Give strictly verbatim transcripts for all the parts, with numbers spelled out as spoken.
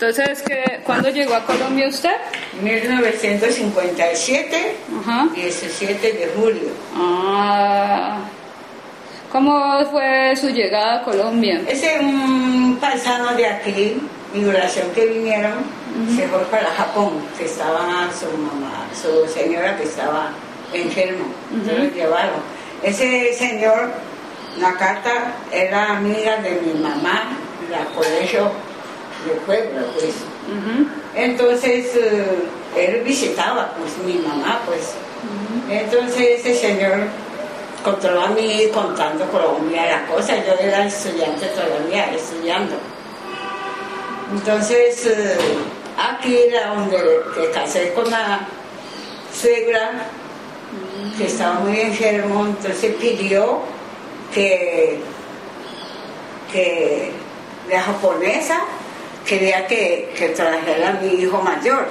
Entonces, ¿qué, ¿cuándo llegó a Colombia usted? mil novecientos cincuenta y siete, Ajá. diecisiete de julio. Ah, ¿cómo fue su llegada a Colombia? Ese un paisano de aquí, migración que vinieron, uh-huh. se fue para Japón, que estaba su mamá, su señora que estaba enfermo, uh-huh. se lo llevaron. Ese señor, Nakata, era amiga de mi mamá, la colegio de Puebla, pues. Uh-huh. Entonces, uh, él visitaba, pues, mi mamá, pues. Uh-huh. Entonces, ese señor controló a mí contando Colombia, la cosa. Yo era estudiante todavía, estudiando. Entonces, uh, aquí era donde me casé con la suegra, uh-huh. que estaba muy enfermo, entonces pidió que, que la japonesa quería que, que trajera a mi hijo mayor.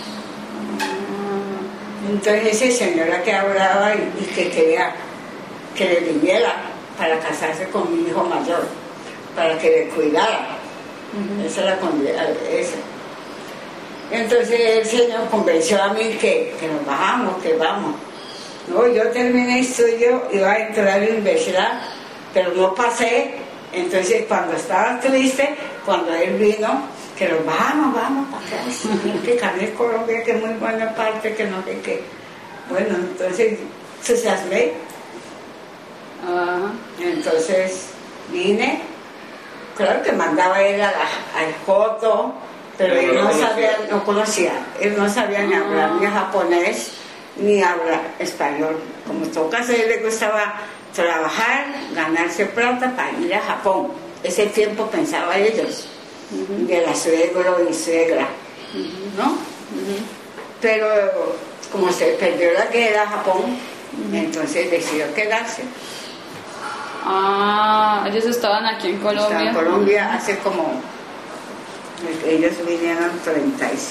Entonces ese señora que hablaba y, y que quería que le viniera para casarse con mi hijo mayor, para que le cuidara. Uh-huh. Esa era esa. Entonces el señor convenció a mí que, que nos bajamos, que vamos. No, yo terminé estudio, iba a entrar a la universidad, pero no pasé. Entonces cuando estaba triste, cuando él vino, que nos vamos, vamos para acá, sí, que Carnes Colombia, que es muy buena parte, que no sé qué. Bueno, entonces entusiasmé. Uh-huh. Entonces vine, claro que mandaba él a la, al foto, pero él no sabía, no conocía, él no sabía ni hablar ni japonés ni hablar español. Como toca, a él le gustaba trabajar, ganarse plata para ir a Japón. Ese tiempo pensaba ellos, uh-huh. de la suegro y suegra, uh-huh. ¿no? Uh-huh. Pero como se perdió la guerra a Japón, uh-huh. entonces decidió quedarse. Ah, ellos estaban aquí en Colombia. Estaban en Colombia hace como, ellos vinieron treinta y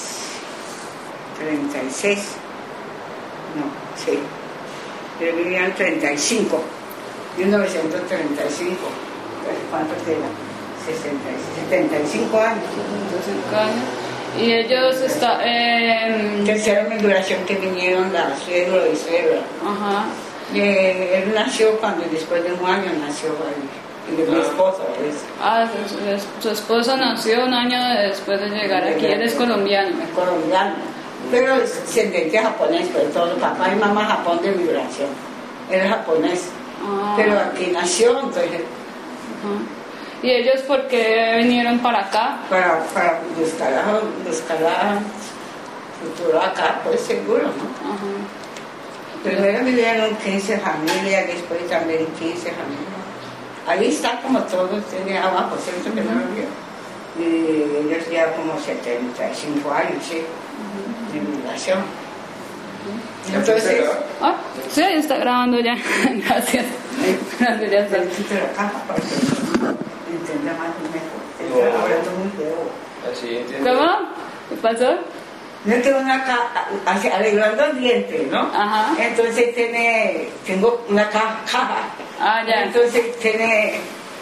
seis, no, sí, ellos vinieron treinta y cinco. mil novecientos treinta y cinco, ¿cuántos eran? setenta y cinco años. setenta y cinco años. Y ellos está, eh... tercera migración que vinieron la suegro y suegra. Ajá. Eh, él nació cuando después de un año nació él, y de mi esposo. Pues. Ah, su, su esposo nació un año después de llegar aquí. Él es colombiano. Es colombiano, pero es descendiente japonés, pero todo papá y mamá Japón de migración. Él es japonés. Ah. Pero aquí nació, entonces. Uh-huh. ¿Y ellos por qué vinieron para acá? Para, para buscar, a, buscar a futuro acá, pues seguro, ¿no? Uh-huh. Primero vinieron quince familias, después también quince familias. Ahí está como todos, tiene abajo, ¿cierto? Que uh-huh. no lo vio. Y ellos ya como setenta y cinco años, sí, uh-huh. de migración. Entonces, ah, sí, está grabando ya. Gracias. Gracias, ya está. Necesito la caja para que entienda más y mejor. Está hablando muy feo. Así entiendo. ¿Cómo? ¿Qué pasó? Yo tengo una caja, arreglando el diente, ¿no? Ajá. Entonces tiene, tengo una caja. Ah, ya. Entonces tiene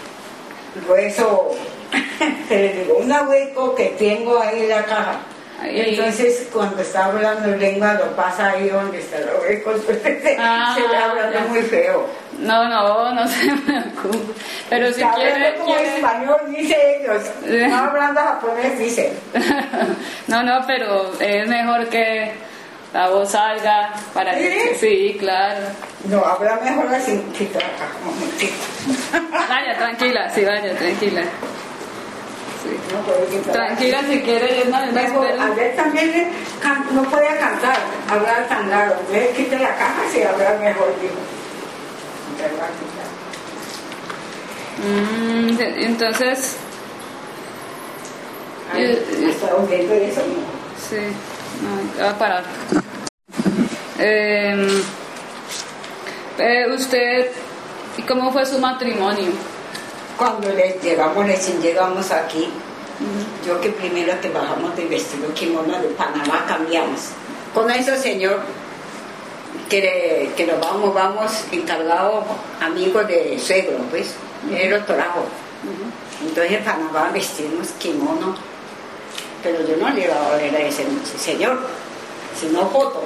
hueso, te digo, un hueco que tengo ahí en la caja. Ahí. Entonces cuando está hablando lengua lo pasa ahí donde está el hueco, ah, se le habla ya. Muy feo. No, no, no se preocupe. Pero si quiere, como quiere... español, dice ellos. No hablando japonés, dicen. No, no, pero es mejor que la voz salga para ¿Sí? que... Sí, claro. No, habla mejor así. Quita la caja, un momentito. Vaya, tranquila, sí, vaya, tranquila. Sí. No puede quitar. Tranquila, si quiere, yo no, yo no espero. A ver, también can, no podía cantar, hablar tan largo. Entonces quite la caja si hablar mejor, digo. Mm, entonces Ay, yo, hasta oyendo eso no. Sí, no, va a parar. Eh, eh, usted, ¿y cómo fue su matrimonio? Cuando les llegamos, recién llegamos aquí, uh-huh. yo que primero que bajamos de vestido kimono de Panamá cambiamos. Con eso, señor, que, que nos vamos, vamos encargado amigo de suegro, pues, uh-huh. él lo trajo. Uh-huh. Entonces en Panamá vestimos kimono, pero yo no le iba a ver a ese señor, sino foto.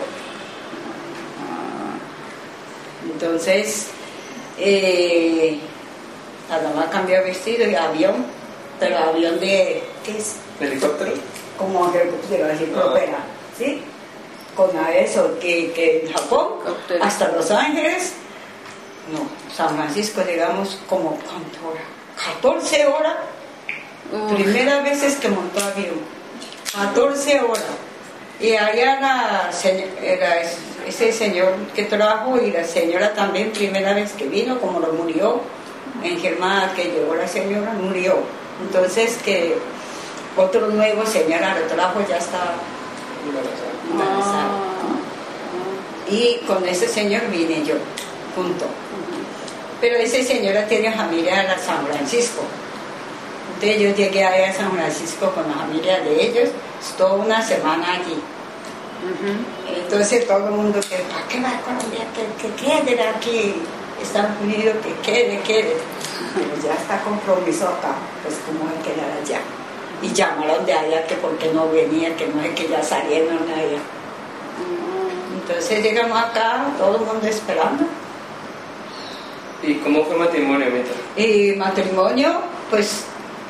Entonces, eh, la dama cambió vestido y avión, pero avión de, ¿qué es? ¿Helicóptero? Como helicóptero, así propera, ¿sí? Con eso, que, que en Japón, hasta Los Ángeles, no, San Francisco, digamos, como, ¿cuánto hora? catorce horas, uh. Primera vez es que montó avión, catorce horas. Y allá la, era ese señor que trajo y la señora también, primera vez que vino, como lo murió, en Germán que llegó la señora, murió. Entonces que otro nuevo señora lo trajo, ya estaba embarazada. Ah. Y con ese señor vine yo, junto. Pero ese señora tiene familia en San Francisco. Entonces yo llegué allá a San Francisco con la familia de ellos, estuve una semana allí. Uh-huh. Entonces todo el mundo que, ¿para qué va a Colombia? Que, que quede aquí, Estados Unidos, que quede, quede. Pero ya está compromiso acá, pues como hay que quedar allá. Y llamaron de allá que por qué no venía, que no es que ya salieron allá. Uh-huh. Entonces llegamos acá, todo el mundo esperando. ¿Y cómo fue el matrimonio, Mita? Y matrimonio, pues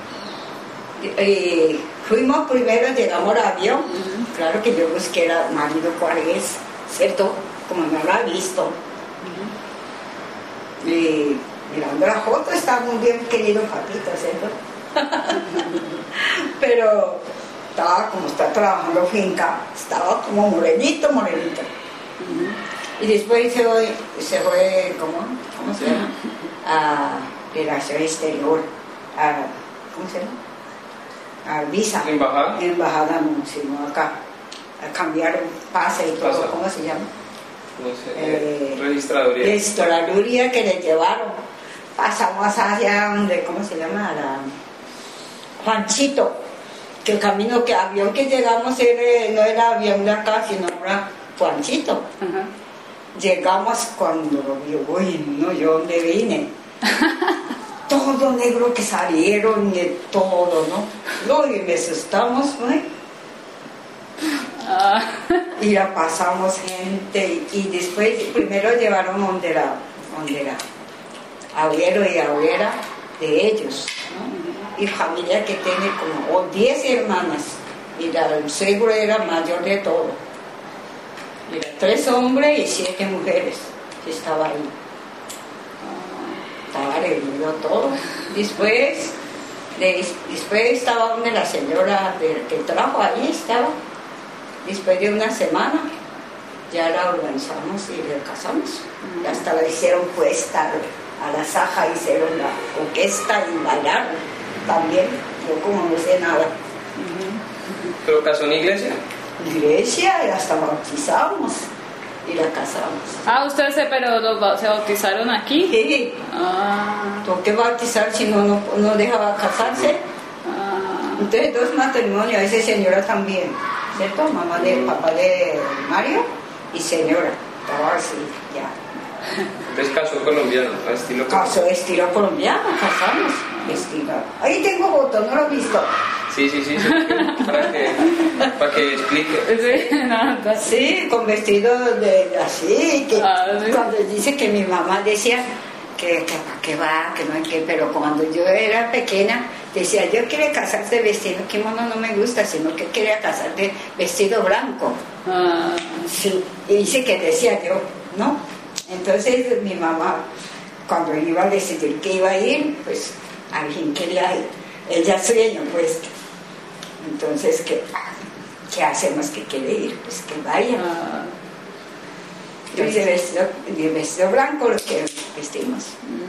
y fuimos primero, llegamos al avión. Uh-huh. Claro que yo busqué al marido cuál es, ¿cierto? Como no lo ha visto. Uh-huh. Y mirando la foto está muy bien querido papito, ¿cierto? Pero estaba como está trabajando finca, estaba como morenito, morenito. Uh-huh. Y después se fue, se fue ¿cómo? ¿Cómo se llama? A relación exterior, a, ¿cómo se llama? A visa. ¿Embajada? Embajada no, sino acá. A cambiar pase y todo, ¿cómo se llama? No sé, eh, registraduría. Registraduría que le llevaron. Pasamos hacia donde, ¿cómo se llama? La Juanchito. Que el camino, que avión que llegamos era, no era avión de acá, sino era Juanchito. Uh-huh. Llegamos cuando lo vio, uy, no, yo donde vine. Todo negro que salieron de todo, ¿no? Y me asustamos, ¿no? Ah. Y la pasamos gente, y después primero llevaron donde era, donde era abuelo y abuela de ellos, ¿no? Y familia que tiene como diez hermanas, y la, el suegro era mayor de todo. Era tres hombres y siete mujeres que estaban ahí. Estaba reunido todo. Después, de, después estaba donde la señora de, que trajo allí, estaba. Después de una semana, ya la organizamos y la casamos. Y hasta la hicieron puesta a la saja, hicieron la orquesta y bailaron también. Yo como no sé nada. ¿Pero casó en iglesia? Iglesia, y hasta bautizamos. Y la casamos. Ah, ¿ustedes se, pero los, se bautizaron aquí? Sí. Ah. ¿Por qué bautizar si no, no, no dejaba casarse? Ah. Entonces dos matrimonios, esa señora también, ¿cierto? Mamá de papá de Mario y señora. Estaba así, ya. Entonces casó colombiano, estilo colombiano. Casó estilo colombiano, casamos. Estilo. Ahí tengo foto, ¿no lo he visto? Sí, sí, sí, sí, para que, para que explique. Sí, no, sí, con vestido de así, que ah, ¿sí? Cuando dice que mi mamá decía que, que para qué va, que no hay que, pero cuando yo era pequeña decía, yo quiero casarse de vestido kimono, no me gusta, sino que quería casar de vestido blanco. Ah. Sí, y dice que decía yo, ¿no? Entonces mi mamá, cuando iba a decidir que iba a ir, pues alguien quería ir, ella sueño, pues. Entonces, ¿qué, ¿qué hacemos? Que quiere ir, pues que vaya. Ah. Entonces, vestido, de vestido blanco lo que vestimos.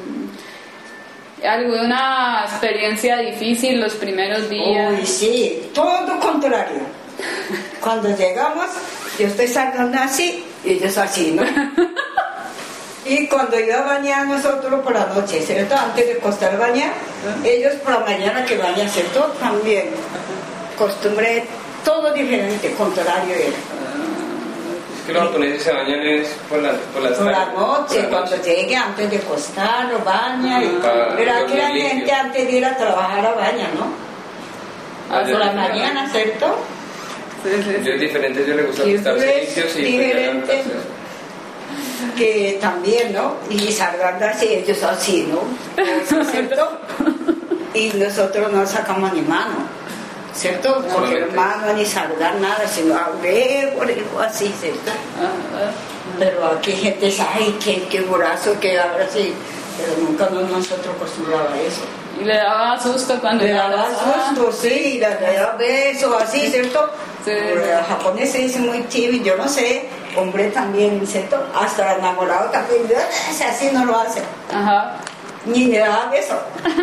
¿Alguna experiencia difícil los primeros días? Uy, sí, todo contrario. Cuando llegamos, yo estoy saliendo así y ellos así, ¿no? Y cuando iba a bañar nosotros por la noche, ¿cierto? Antes de acostar a bañar, ellos por la mañana que bañan, ¿cierto? También. Costumbre, todo diferente, contrario era. Es que los japoneses se bañan es por la, por las por la tardes, noche, por la cuando noche. llegue, antes de acostar, lo baña. Y, Para pero aquí la dormir gente limpio. antes de ir a trabajar a baña, ¿no? Ah, por la sí, mañana, ¿cierto? Sí, sí, Yo es diferente, yo le gusta Y acostarse es inicios y diferente. levantarse. Que también, ¿no? Y salgan así, ellos así, ¿no? Eso, ¿cierto? Y nosotros no sacamos ni mano, ¿cierto? Porque Solamente. hermano ni saludar nada, sino hablé por eso así, ¿cierto? Ah, ah. Pero aquí gente dice, ay, qué, qué burazo que ahora sí. Pero nunca no, nosotros acostumbraba a eso. Y le daba susto cuando Le la daba abrazaba. susto, sí, le daba besos, así, ¿cierto? Sí. Pero el japonés se dice muy tímido, yo no sé, hombre también, ¿cierto? Hasta el enamorado también, así no lo hace, Ajá. ni le daba beso.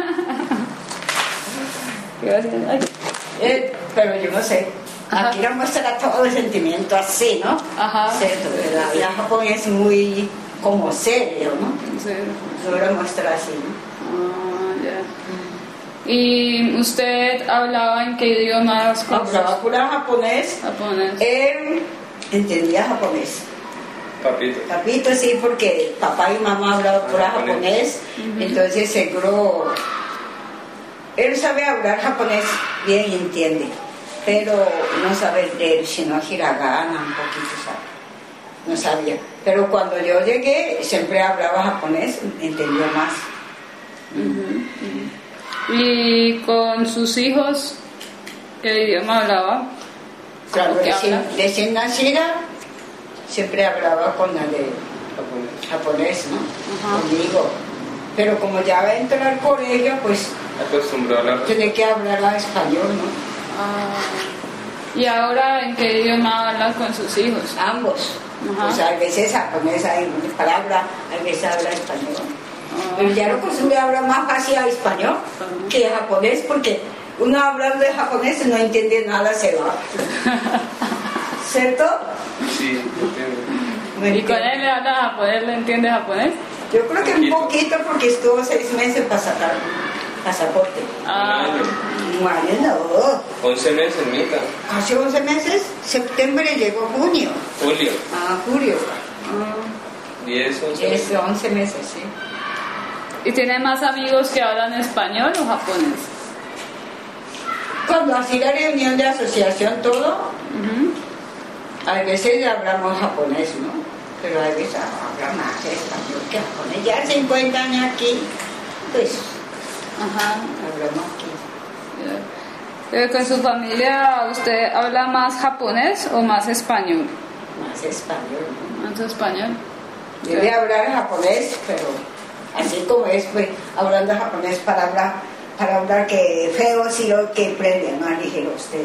Gracias. Ay. Eh, pero yo no sé, Ajá. aquí la muestra todo el sentimiento así, ¿no? Ajá. ¿Cierto? Pero la vida japonés es muy como serio, ¿no? Sí. No lo muestra así, ¿no? Ah, ya. ¿Y usted hablaba en qué idiomas? con sus- Hablaba pura japonés, Japonés. él entendía japonés. Papito. Papito, sí, porque papá y mamá hablaban pura japonés, entonces seguro él sabe hablar japonés bien y entiende, pero no sabe leer sino hiragana un poquito, ¿sabe? No sabía. Pero cuando yo llegué, siempre hablaba japonés, entendió más. ¿Y con sus hijos qué idioma hablaba? Claro, ¿Qué recién, habla? recién nacida, siempre hablaba con la de Japonés. japonés, ¿no? Ajá. Conmigo. Pero como ya va a entrar al colegio, pues Acostumbrado a hablar. tiene que hablar a español, ¿no? Ah. ¿Y ahora en qué idioma habla con sus hijos? Ambos. Ajá. Pues a veces japonés hay una palabra, a veces habla español. Ah. Pero ya lo costumbre habla más fácil a español que japonés, porque uno hablando de japonés no entiende nada, se va. ¿Cierto? Sí, entiendo. No ¿Y con entiende. él le habla japonés? ¿Le entiende japonés? Yo creo que un Poquito. poquito porque estuvo seis meses para sacar pasaporte. Ah. Un año. Un año no, once meses, Mita. casi once meses, septiembre llegó junio, Julio. a julio, diez, once es once meses, sí. ¿Y tiene más amigos que hablan español o japonés? Cuando hacía la reunión de asociación todo, Ujú. a veces hablamos japonés, ¿no? Pero a veces habla más español que japonés. Ya cincuenta años aquí, pues Ajá. hablamos aquí. Ya. Pero con su familia, ¿usted habla más japonés o más español? Más español, ¿no? Más español. Debe hablar japonés, pero así como es, pues hablando japonés para hablar, para hablar que feo, si lo que prenden más ligero ustedes,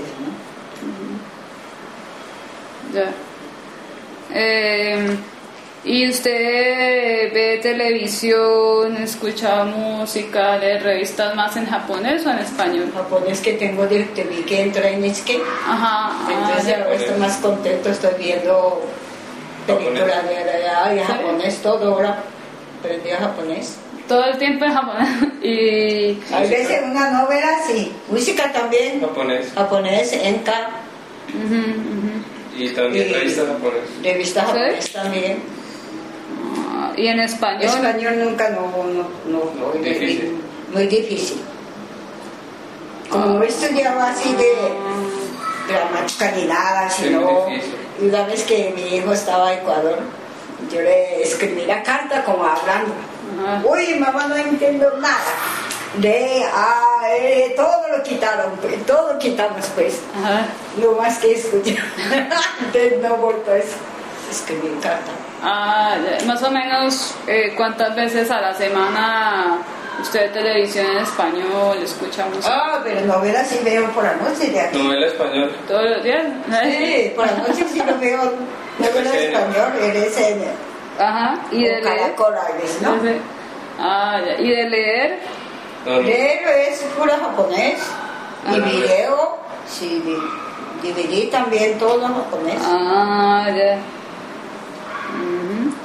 ¿no? Ya. Eh, ¿Y usted ve televisión, escucha música, lee revistas más en japonés o en español? Japonés que tengo de T V que entra en Nikkei, Ajá. ah, entonces ya. ahora estoy más contento, estoy viendo películas de allá y ¿Sí? japonés todo, ahora aprendí a japonés. Todo el tiempo en japonés. Y A veces una novela, sí, música también, Japonés. japonés, enka, ujú, ujú. Y también Y- revistas japonés. revista ¿Sí? japonés también. Ah, y en español. Español nunca no, no, no, no, Muy difícil. muy difícil. Como he estudiado así de gramática ni nada, Es sino muy difícil. y una vez que mi hijo estaba en Ecuador, yo le escribí la carta como hablando. Ajá. Uy, mamá, no entiendo nada. De, ah, eh, todo lo quitaron, pues, todo quitamos pues. Ajá. No más que escuchar. Entonces no volto a eso. Escribir carta. Ah, ya. Más o menos, eh, ¿cuántas veces a la semana usted ve televisión en español, escucha música? Ah, pero novelas sí veo por la noche de aquí. Novela español. ¿Todos los días? Sí, por la noche sí lo veo. Novela R S N. español, R S N. Ajá. ¿Y de O leer? Caracol, a veces, ¿no? Desde- Ah, ya. ¿Y de leer? No, no. Leer es puro japonés. Y Ah. video, sí, di- D V D también, todo japonés. Ah, ya. Ujú.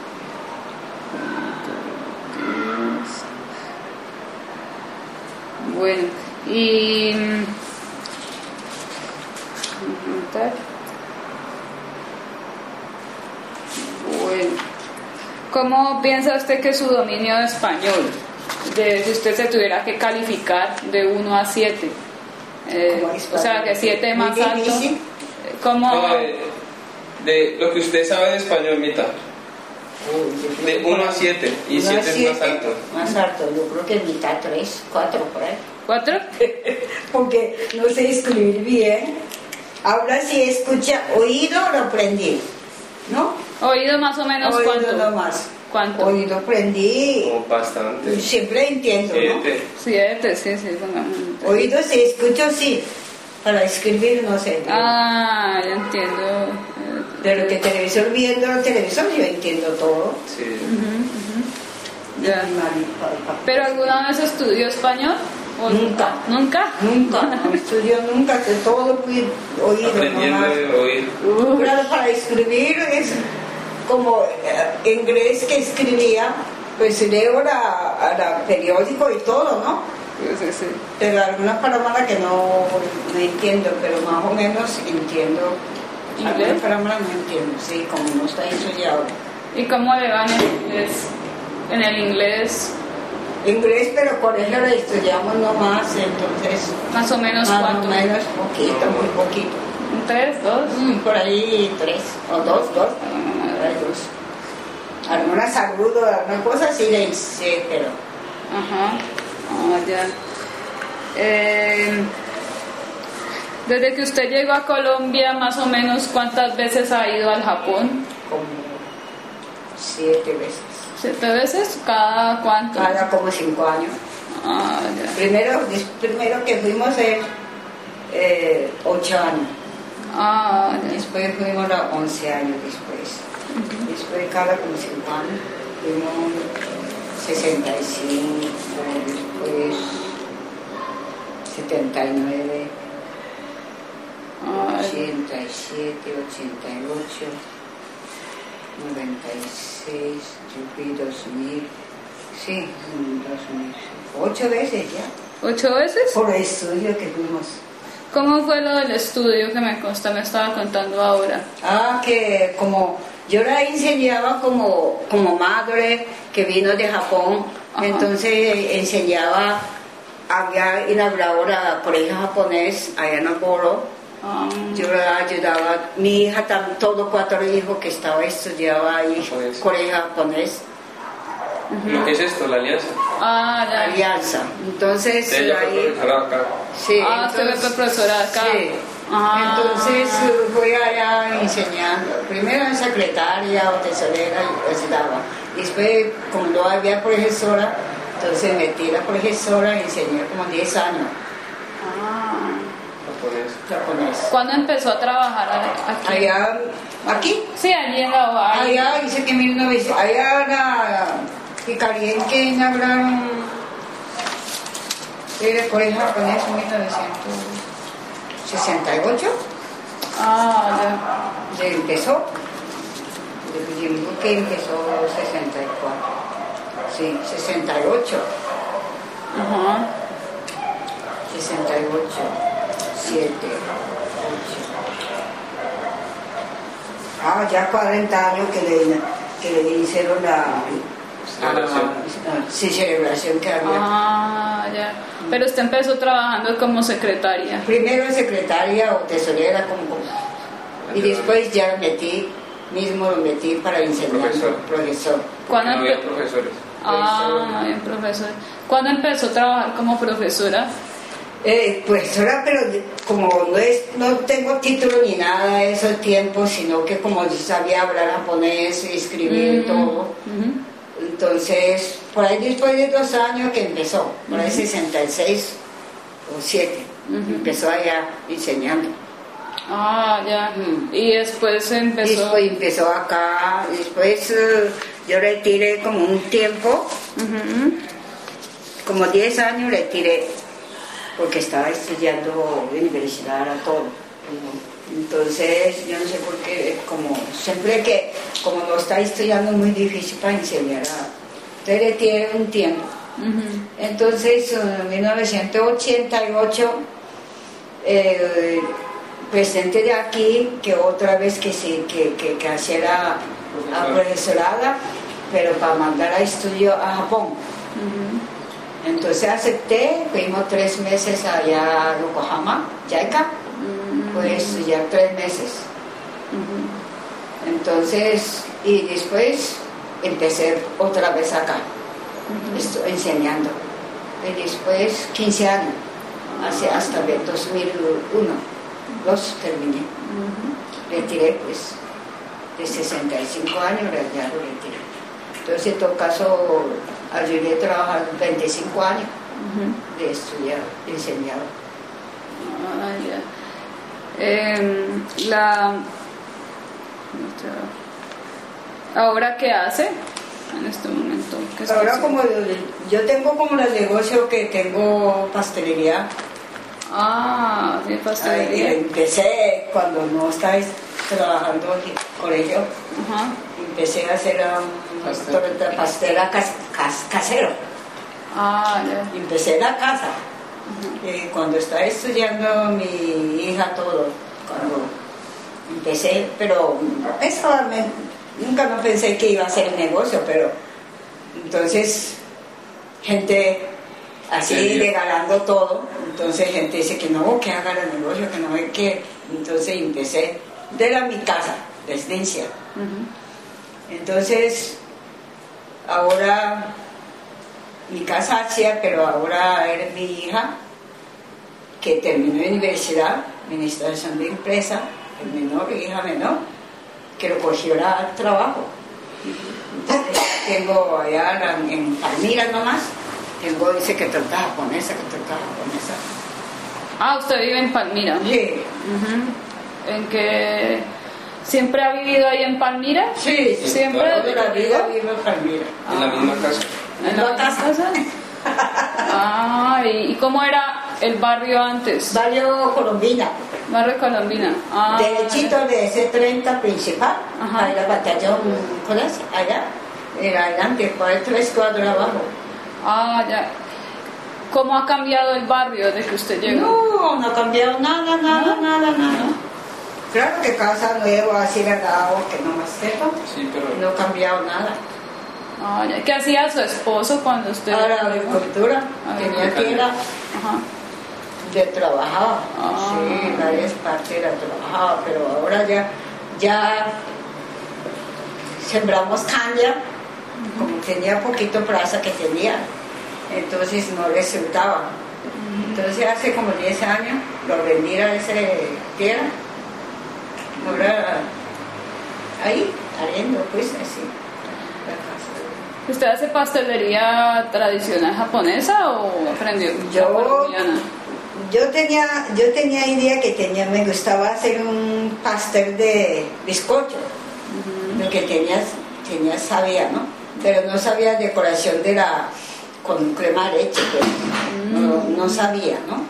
Bueno, y... mm, apuntar. Bueno, ¿cómo piensa usted que su dominio de español, de, si usted se tuviera que calificar de uno a siete Eh, Como es o sea, que siete muy más alto. difícil. ¿Cómo? No, de, de lo que usted sabe de español, Mita. Uy, yo creo De que uno por a ahí- siete. Y uno a siete es más siete, alto. Más alto, yo creo que mitad tres, cuatro por ahí. ¿Cuatro? Porque no sé escribir bien. Ahora sí escucha, oído lo aprendí, ¿no? Oído más o menos Oído cuánto. nomás. ¿Cuánto? Oído aprendí, Como bastante. siempre entiendo, ¿no? Siete. Siete, sí, sí, pongamos. Oído sí, escucho sí, para escribir no sé. Ah, ya entiendo. Eh, Pero que televisor, viendo el televisor yo entiendo todo. Sí. Ya. ¿Pero alguna vez estudió español? ¿O Nunca. ¿Nunca? Nunca, no estudio nunca, que todo fui oído Aprendiendo nomás. de oír. Claro, para escribir es como eh, inglés que escribía, pues leo la, la periódico y todo, ¿no? Sí, sí, sí. Pero algunas palabras que no, no entiendo, pero más o menos entiendo. ¿Inglés? Algunas palabras no entiendo, sí, como no está estudiado. ¿Y cómo le va en el inglés? En el inglés, Inglés, pero colegio lo estudiamos nomás, entonces más o menos más cuánto. o menos poquito, muy poquito. ¿Un tres, dos? Mm, por ahí tres, o dos, dos, por ahí dos. Alguna saludo, alguna cosa sí le sé, pero Ajá. Ah, ya. Eh, desde que usted llegó a Colombia, más o menos, ¿cuántas veces ha ido al Japón? como siete veces. ¿Siete veces? ¿Cada cuánto? Cada como cinco años. Ah, ya. Primero, primero que fuimos es eh, ocho años. Ah, ya. Después fuimos a once años después. Después cada como cinco años. Fuimos sesenta y cinco, después setenta y nueve, Ah, ochenta y siete, ochenta y ocho, noventa y seis, yo fui dos mil, sí, dos mil, ocho veces ya, ¿Ocho veces? por el estudio que fuimos. ¿Cómo fue lo del estudio que me consta, me estaba contando ahora? Ah, que como yo la enseñaba como, como madre que vino de Japón, Ajá. entonces enseñaba, había inaugurado el colegio japonés allá en Apolo. Ah, Yo la ayudaba, mi hija, tam- todos cuatro hijos que estaba estudiaba ahí, Japonés. colegio japonés, ¿Lo que es esto, la alianza? ah, ya. alianza. Entonces, Ella fue ahí, profesora acá. sí, Ah, usted fue profesora acá. Sí. Ah. Entonces eh, fui allá enseñando, primero en secretaria o tesorera y ayudaba. Después, como no había profesora, entonces metí la profesora y enseñé como diez años Ah. Japonés. japonés. ¿Cuándo empezó a trabajar a- aquí? Allá, aquí, Sí, allí en la Bahía. allá dice que mil novecientos, allá la Picarien que inauguraron el colegio japonés en mil novecientos sesenta y ocho. Ah, Se empezó, yo digo que empezó sesenta y cuatro, sí, sesenta y ocho, ya. Ajá. sesenta y ocho, siete, ocho. Ah, ya cuarenta años que le, que le hicieron la Celebración. ah, sí, celebración que había. Ah, ya. Pero usted empezó trabajando como secretaria. Primero secretaria o tesorera como, y después ya lo metí, mismo lo metí para enseñar. Profesor. Profesor. ¿Cuándo No había empe- profesores. Ah, bien, profesor. ¿Cuándo empezó a trabajar como profesora? Eh, pues ahora, pero como no, es, no tengo título ni nada de esos tiempos, sino que como yo sabía hablar japonés y escribir Mm, todo, ujú. entonces por ahí después de dos años que empezó, por ahí sesenta y seis o siete, Ujú. empezó allá enseñando. Ah, ya. Mm. Y después empezó. Después empezó acá, después eh, yo retiré como un tiempo, Ujú. como diez años retiré, porque estaba estudiando universidad, era todo. Entonces, yo no sé por qué, como siempre que, como no está estudiando, es muy difícil para enseñar. Entonces retiré un tiempo. Ujú. Entonces, en mil novecientos ochenta y ocho, eh, presidente de aquí, que otra vez que, se, que, que, que hacía la a profesorada, pero para mandar a estudio a Japón. Ujú. Entonces acepté, fuimos tres meses allá a Yokohama, Yaika, pues ya tres meses. Ujú. Entonces, y después empecé otra vez acá, Ujú. estoy enseñando. Y después quince años, hace hasta el dos mil uno, dos terminé. Ujú. Retiré pues de sesenta y cinco años, ya lo retiré. Entonces en todo caso ayudé a trabajar veinticinco años Ujú. de estudiar, enseñar. Ah, ya. Em, la ¿ahora qué hace en este momento? ¿Qué está Ahora haciendo? como yo tengo como el negocio que tengo pastelería. Ah, sí, Ahí pastelería. empecé cuando no estaba trabajando en el colegio, Ajá. empecé a hacer um, Pastel. torta pastela cas- cas- casero. Ah, ya. Empecé en la casa. Eh, cuando estaba estudiando mi hija todo, cuando empecé, pero pensaba, me- nunca no pensé que iba a hacer el negocio, pero entonces gente así Sí. regalando todo, entonces gente dice que no, que haga el negocio, que no hay que, entonces empecé de la mi casa, residencia. Ujú. Entonces ahora mi casa hacía, pero ahora era mi hija que terminó la universidad, administración de empresa, el menor, hija menor, que lo cogió el trabajo. Entonces ya tengo allá la- en Palmira nomás, tengo, dice que torta japonesa, que torta japonesa. Ah, usted vive en Palmira. Sí, Ujú. ¿En qué? ¿Siempre ha vivido ahí en Palmira? sí, sí, Siempre toda la vida vivo en Palmira. En la misma casa. ¿En la casa? Ah, ¿y y cómo era el barrio antes? Barrio Colombina, Barrio Colombina. Ah, derechito de ese treinta principal, Ajá. ahí la batallón, ¿cuál es? Allá, era adelante, por tres cuadros abajo. Ah, ya. ¿Cómo ha cambiado el barrio desde que usted llegó? No, no ha cambiado nada, nada, nada, nada. Claro que casa nueva, así le ha dado, que no más sepa, Sí, pero no ha cambiado nada. Ah, ya. ¿Qué hacía su esposo cuando usted Ahora llegó? agricultura, tenía Agricultura. tierra Ajá. de trabajaba, Ah. sí, varias partes la trabajaba, pero ahora ya, ya sembramos caña, como tenía poquito plaza que tenía, entonces no resultaba. Entonces hace como diez años lo vendí a ese tierra, ahora ahí, arrendo pues así, la casa. ¿Usted hace pastelería tradicional japonesa o aprendió Yo- la colombiana? Yo tenía, yo tenía idea que tenía, me gustaba hacer un pastel de bizcocho, lo que tenía, tenía sabía, ¿no? Pero no sabía decoración de la, con crema de leche, pues, no, no sabía, ¿no?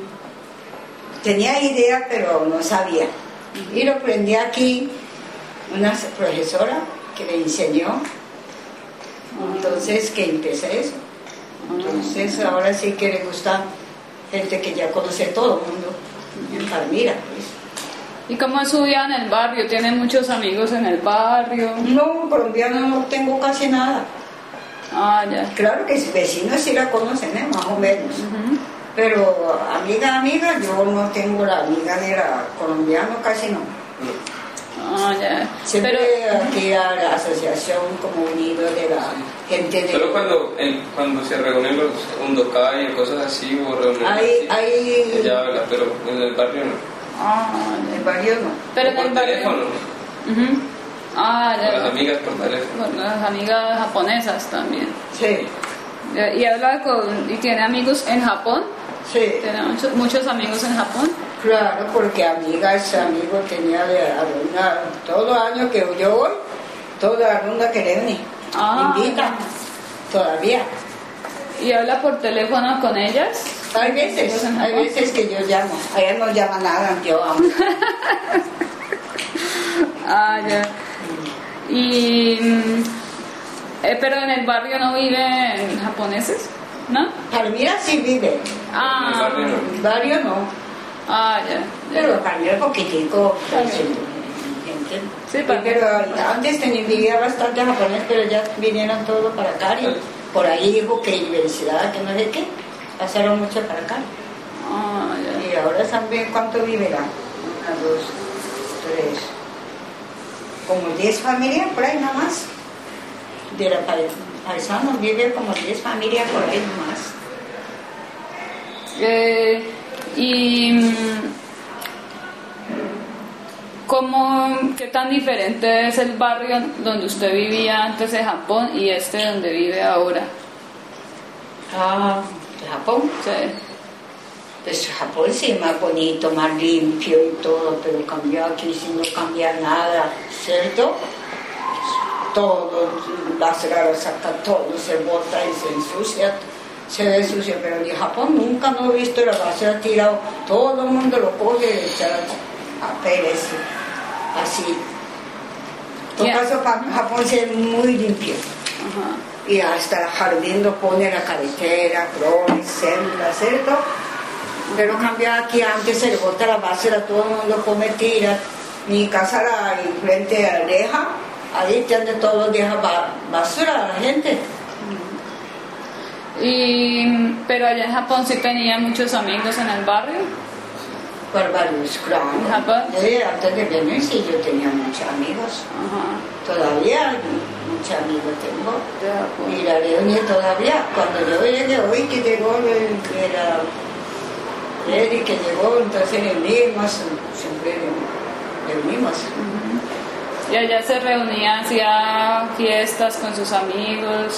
Tenía idea, pero no sabía. Y lo aprendí aquí, una profesora que me enseñó, entonces que empecé eso. Entonces ahora sí que le gusta gente que ya conoce todo el mundo en Palmira, pues. ¿Y cómo es su vida en el barrio? ¿Tiene muchos amigos en el barrio? No, colombiano no tengo casi nada. Ah, ya. Claro que vecinos sí la conocen, ¿eh? Más o menos. Ujú. Pero amiga, amiga, yo no tengo la amiga de la colombiano, casi no. Ah, ya. Siempre Pero, aquí a la asociación como unido de la gente de... solo cuando, el, cuando se reúnen los undokai o cosas así, o reuniones Hay, así, hay... ella habla, pero en el barrio no. ah, En ya. el barrio no. Pero O en por el barrio. teléfono, Ujú. Ah, con las ya. amigas por teléfono. Con las amigas japonesas también. Sí, ¿Y habla con, y tiene amigos en Japón? sí. ¿Tiene muchos, muchos amigos en Japón? Claro, porque amigas, amigos tenía de alguna, todo año que yo voy, toda ronda que le une, Ah, invita, todavía. ¿Y habla por teléfono con ellas? Hay veces, ¿Amigos en hay Japón? veces que yo llamo, allá no llama nada, yo amo. Ah, ya. Y... mm, eh, pero en el barrio no viven japoneses, ¿no? Palmira sí vive, Ah, En el barrio no. el barrio no, ah, ya. pero Palmira poquitico, pues, Está bien. gente. Sí, Y Palmira. pero antes tenía, vivía bastante japonés, pero ya vinieron todos para acá. y por ahí dijo que universidad, que no sé qué, pasaron mucho para acá. Ah, ya. Y ahora también, ¿cuánto vivirá? Una, dos, tres, como diez familias por ahí nada más. De la paisana vive como diez familias por ahí nomás. Eh, y ¿cómo, qué tan diferente es el barrio donde usted vivía antes de Japón y este donde vive ahora? Ah, ¿de Japón? Sí. Pues Japón sí, más bonito, más limpio y todo, pero cambió aquí si no cambia nada, ¿cierto? Todo, basura saca todo, se bota y se ensucia, se ve sucio, pero en Japón nunca no he visto la basura tirado, todo el mundo lo coge y echa a papeles, así. En todo Yeah. caso, Japón sí es muy limpio. Ajá. Y hasta el jardín lo pone la carretera, flores, sembra, ¿cierto? Pero cambia aquí, antes se le bota la basura, todo el mundo come, tira. Mi casa era frente a la reja, ahí donde todos dejan basura a la gente. Y, pero allá en Japón sí tenía muchos amigos en el barrio. Por varios, claro. ¿En Japón? Sí, antes de venir sí, yo tenía muchos amigos. Ajá. Todavía muchos amigos tengo. De Japón. Y la reunión todavía, cuando yo llegué hoy que llegó, era Freddy que llegó, entonces reunimos, siempre reunimos. Y allá se reunía, hacía fiestas con sus amigos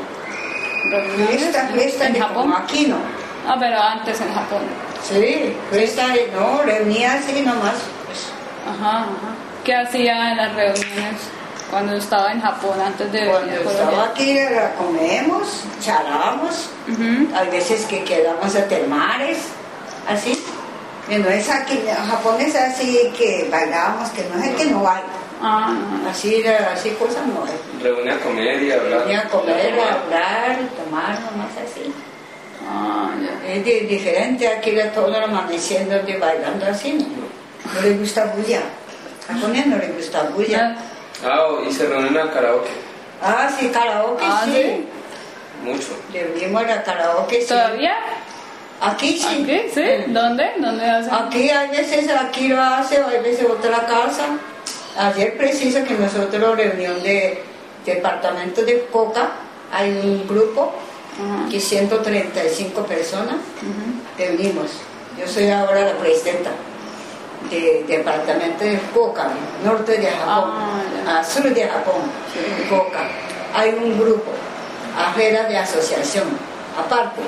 y reuniones. Fiesta, fiesta, en de Japón. como aquí no. Ah, pero antes en Japón. Sí, fiesta, no, reunía así nomás. Pues. Ajá, ajá. ¿Qué hacía en las reuniones cuando estaba en Japón antes de Cuando venir a estaba Colombia? aquí la comemos, charlamos, Ujú. hay veces que quedamos a termares, así. Y no es aquí, en Japón es así que bailamos, que no es que no hay. Ah, Así, así cosas no hay. Reúne a comer y hablar. Venía a comer, a hablar, tomar, nomás así. ah, ya. Es di- diferente aquí de todo amaneciendo de bailando así, ¿no? No le gusta bulla. A japonés no le gusta bulla. Ah, y se reúnen al karaoke. Ah, sí, karaoke, Ah, sí. ¿sí? Mucho. Debimos a karaoke, sí. ¿Todavía? Aquí sí. ¿Aquí? ¿Sí? ¿Dónde? ¿Dónde hacen? Aquí hay veces, aquí lo hace, hay veces otra casa. Ayer preciso que nosotros, reunión de departamento de Fukuoka, hay un grupo Ajá. que ciento treinta y cinco personas Ujú. reunimos. Yo soy ahora la presidenta del departamento de Fukuoka, norte de Japón, Ah, ya. a sur de Japón, Fukuoka. Hay un grupo, afuera de asociación, aparte.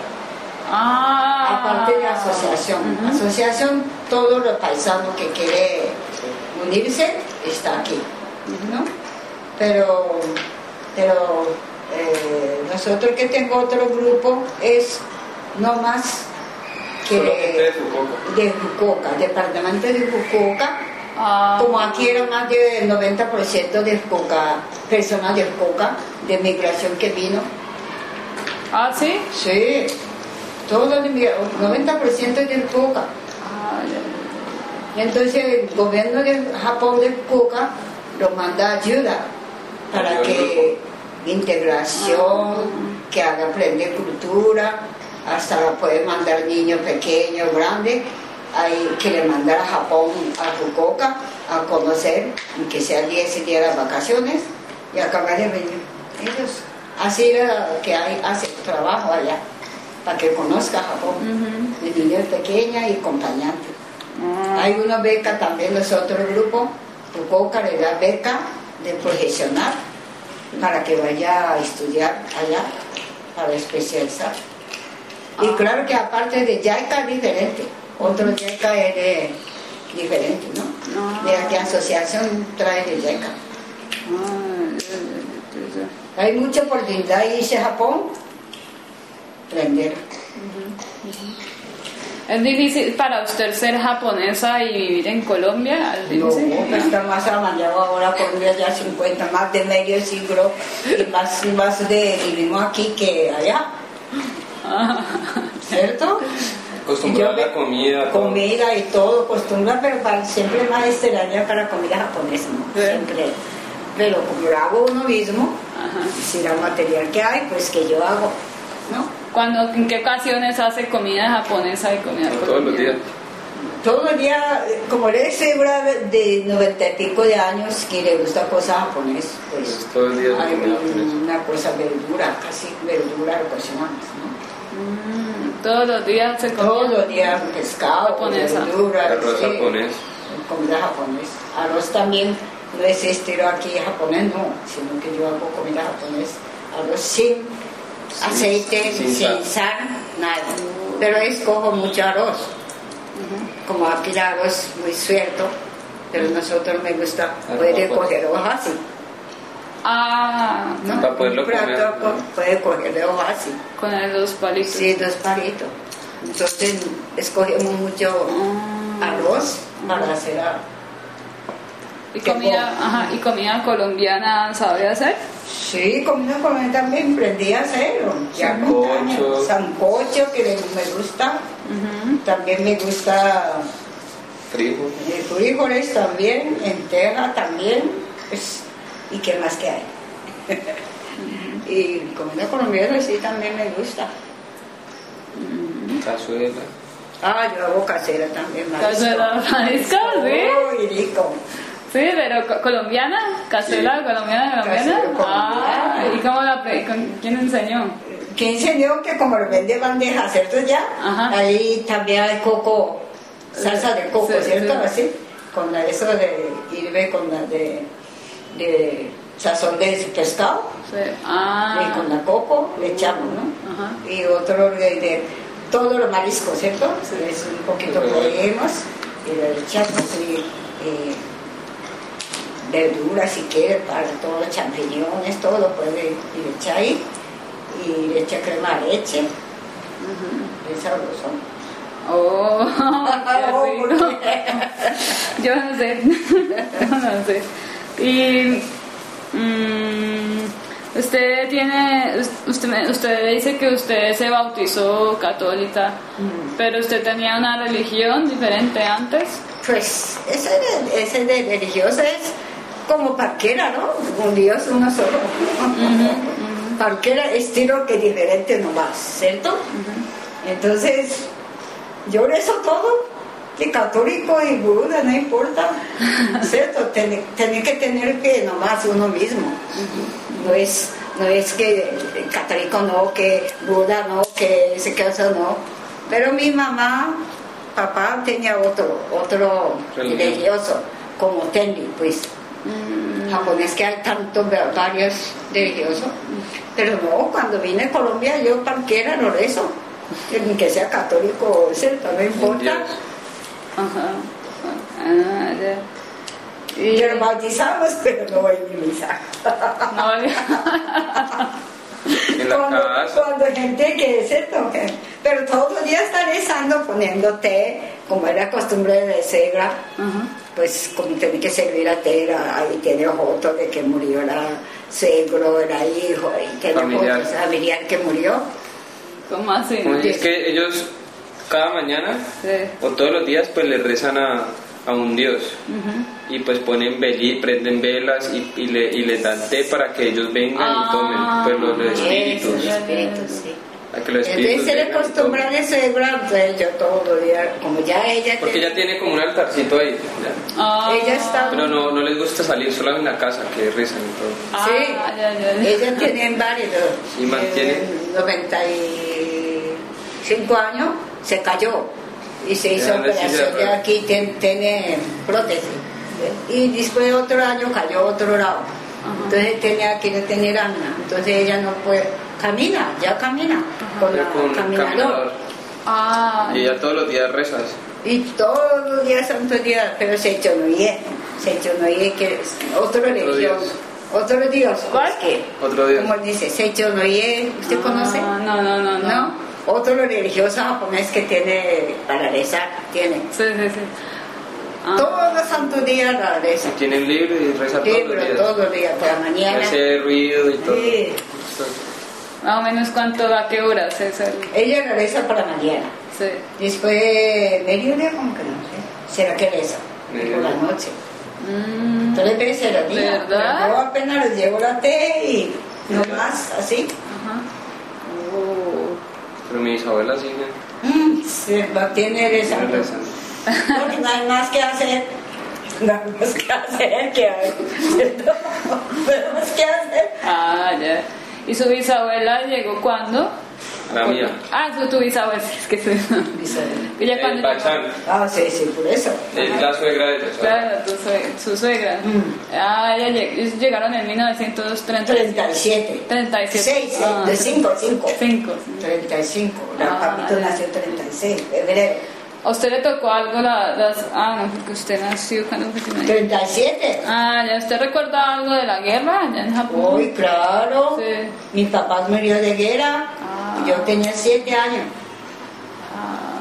Ah. Aparte de asociación, Ujú. asociación, todos los paisanos que quieren unirse está aquí, ¿no? Pero, pero eh, nosotros que tengo otro grupo es no más que Solo gente de Fukuoka. de Fukuoka, departamento de Fukuoka. Ah. Como aquí era más del noventa por ciento de Fukuoka, personas de Fukuoka, de migración que vino. Ah, ¿sí? Sí, todo el noventa por ciento de Fukuoka. Ah, ya. Entonces el gobierno de Japón de Fukuoka lo manda ayuda para que integración, que haga aprender cultura, hasta puede mandar niños pequeños, grandes, hay que le mandar a Japón, a Fukuoka, a conocer, que sea diez días de vacaciones y acabar de venir. Ellos, así era que hay, hace trabajo allá, para que conozca Japón, Ujú. de niños pequeños y acompañantes. Ah. Hay una beca también, nosotros grupo, Fukuoka le da beca de profesional para que vaya a estudiar allá, para especializar. Y Ah. claro que aparte de JICA es diferente, otro JICA es de, diferente, ¿no? Ah. De aquí asociación trae de JICA. Ah, ya, ya, ya, ya. Hay mucha oportunidad irse a Japón, aprender. ¿Es difícil para usted ser japonesa y vivir en Colombia? ¿Es No, difícil? pues está más avanzado ahora, Colombia ya cincuenta, más de medio siglo, y más, más de vivimos aquí que allá, Ah. ¿cierto? Acostumbrar Y yo- la comida. todo. Comida y todo, costumbre, pero para, siempre más extraña para la comida japonesa, ¿no? Sí. Siempre. Pero como lo hago uno mismo, Ajá. Si la material que hay, pues que yo hago, ¿no? ¿Cuándo, ¿En qué ocasiones hace comida japonesa y comida No, colombiana? todos los días. Todo el día, como eres segura de noventa y pico de años que le gusta cosas japonesas, pues Pues todo el día se hay come japonés. una cosa verdura, casi verdura ocasiones, ¿no? Mm, todos los días se come. Todos los días pescado, Japonesa. verdura, Arroz sí, japonés. comida japonesa. Arroz también no es estilo aquí japonés, no, sino que yo hago comida japonesa. Arroz sin aceite, sin sin, sal. sal, nada. Pero escojo mucho arroz. Como aquí el arroz es muy suelto, pero a nosotros me gusta, Arroz puede japonés. coger hojas así. Ah, ¿No? Para poderlo Un plato comer, co- ¿no? puede coger de hojas así. con el dos palitos. Sí, dos palitos. Entonces escogemos mucho Ah. arroz para hacer a- ¿Y ¿Qué comida, como? ajá, ¿Y comida colombiana sabe hacer? Sí, comida colombiana también aprendí a hacerlo. Ya con Sancocho. años. Sancocho, que me gusta. Ujú. También me gusta Frijol. eh, frijoles también, entera también. Pues, ¿y qué más que hay? Y comida colombiana sí también me gusta. Cazuela. Ah, yo hago casera también. marisco. Cazuela marisco, sí. Uy, rico. Sí, pero co- colombiana, cazuela Sí. colombiana, colombiana. Cazuela colombiana. Ah, ¿y cómo la pre- con- quién enseñó? Que enseñó que como lo vende bandeja, ¿cierto ya? Ajá. Ahí también hay coco, salsa de coco, Sí, ¿cierto? sí. Así, con la, eso de hirve con la de, de sazón de pescado, Sí. Ah. y con la coco le echamos, ¿no? Ajá. Y otro de, de todos los mariscos, ¿cierto? Sí. Es un poquito Pero que bueno. leemos y le echamos y, y verduras si quiere, para todos los champiñones, todo lo puede y le echa ahí y le echa crema de leche, es sabroso. Oh, Oh, qué ¿por rico. qué? Yo no sé. Yo no sé. Y mm, usted tiene, usted, me- usted dice que usted se bautizó católica, Mm. pero usted tenía una religión diferente antes. Pues ese de, ese de religioso es como parquera, ¿no? Un Dios, uno solo. Parquera, estilo que diferente nomás, ¿cierto? Entonces, yo rezo todo, que católico y Buda, no importa, ¿cierto? Tiene, tiene que tener que nomás uno mismo. No es, no es que el católico no, que Buda no, que ese caso no. Pero mi mamá, papá tenía otro, otro Religión. religioso, como Tenri, pues. Japonés que hay tantos, varios religiosos. Pero no, cuando vine a Colombia yo parquera no rezo. Ni que sea católico o ¿cierto? No importa. Dios. Ajá. Ah, ya. Y Y nos bautizamos, pero no voy ni misa. no, En la Cuando, casa. cuando gente que es cierto, que- pero todos los días está rezando, poniendo té, como era costumbre de Segra, ajá. pues como tiene que servir a té, era- ahí tiene fotos de que murió, era suegro, era hijo, y tiene Familiar. fotos familiar que murió. ¿Cómo así? Como es que ellos cada mañana Sí. o todos los días pues le rezan a, a un Dios Ujú. y pues ponen veli, prenden velas y, y, le, y les dan té para que ellos vengan Ah. y tomen pues los Eso, espíritus, Eso, espíritus, sí. a que los En espíritus vez de vengan y acostumbrar tomen. a suegra, entonces yo todos los días, como ya ella Porque tiene- ella tiene como un altarcito ahí, ¿ya? Ah. Ella está- Pero no, no les gusta salir solo en la casa, que rezan y todo. Ah, Sí, ya, ya, ya. ella tiene varios. Y mantiene. En noventa y cinco años se cayó y se hizo Ya, la silla operación de de ruedas. aquí, tiene, tiene prótesis. Y después de otro año cayó a otro lado. Entonces tenía aquí no tenía arma. Entonces ella no puede, camina, ya camina con Ya la con un caminador. caminador. Ah, Y ella todos los días rezas. Y todos los días, santos días, pero se echó no oye, se echó no oye que es otro religión, Dios. otro Dios. ¿Cuál? Es que, Otro Dios. como dice, se echó no oye, ¿usted ah, conoce? No, no, no, no. ¿No? Otro religioso japonés que tiene para rezar, tiene. Sí, sí, sí. Ah. Todos los santos días la reza. Y tienen libre y reza Sí, todos los pero días. todos los días, por la mañana. Hace ruido y todo. Sí. Más o menos cuánto, a qué horas es el. Ella la reza por la mañana. Sí. Después, mediodía, como que no sé. ¿Será que reza? Mediodía. Por la noche. Mm, Tres veces al día. ¿Verdad? Yo apenas les llevo la té y no más, así. Ajá. Oh. Pero mi bisabuela sí, ¿no? Mm, se mantiene rezando. rezando. Porque no hay más que hacer. No hay más que hacer que hay. ¿Cierto? No hay más que hacer. Ah, ya. ¿Y su bisabuela llegó cuándo? La mía. Ah, su tu bisabuela, es que su... Ella El cuando Pachán. Ah, sí, sí, por eso. Es la suegra de ella. Claro, tu sue- su suegra. Mm. Ah, ella lleg- ellos llegaron en mil novecientos treinta. treinta y siete. treinta y siete. seis, Ah. de cinco, cinco. Cinco. treinta y cinco. La Ah, papito ya. nació treinta y seis, febrero. ¿A usted le tocó algo la- las... Ah, no, porque usted nació cuando fue que nació. treinta y siete. Ah, ¿ya usted recuerda algo de la guerra allá en Japón? Uy, claro. Sí. Mi papá murió de guerra. Ah. Yo tenía siete años. Ah,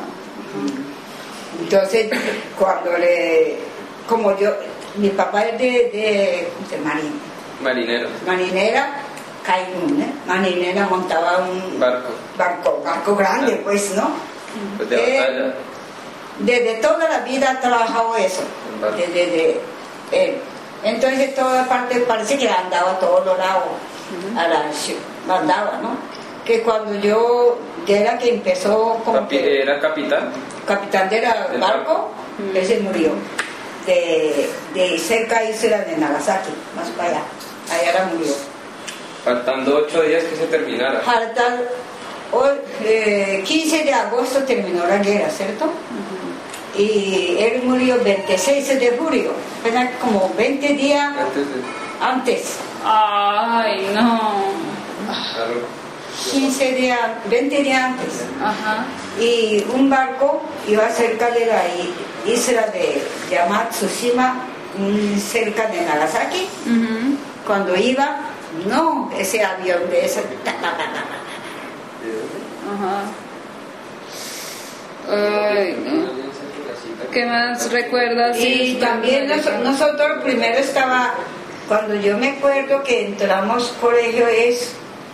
Entonces, cuando le. Como yo. Mi papá es de, de, de marin, Marinero. marinera, Kainun, ¿eh? Marinera montaba un Barco. barco, barco grande, pues, ¿no? Pues de Eh, batalla. Desde toda la vida ha trabajado eso. En barco. Desde de, él. Entonces, toda parte parece que andaba a todos los lados. A la ciu- andaba, ¿no? Que cuando yo, de la que empezó como Capi- Era capitán. capitán del Del barco, barco. ese murió. De, de cerca isla de Nagasaki, más para allá. Allá la murió. Faltando ocho días que se terminara. Falta, hoy, eh, quince de agosto terminó la guerra, ¿cierto? Y él murió veintiséis de julio, apenas como veinte días Antes de. antes. ay, no. Claro. quince días, veinte días antes. Ajá. Y un barco iba cerca de la i- isla de llamada Tsushima, mm, cerca de Nagasaki. Ujú. Cuando iba, no, ese avión de ese. ta, ta, ta, ta, ta. Ajá. Ay, no. ¿Qué más recuerdas? Y también nos- nosotros primero estaba, cuando yo me acuerdo que entramos colegio es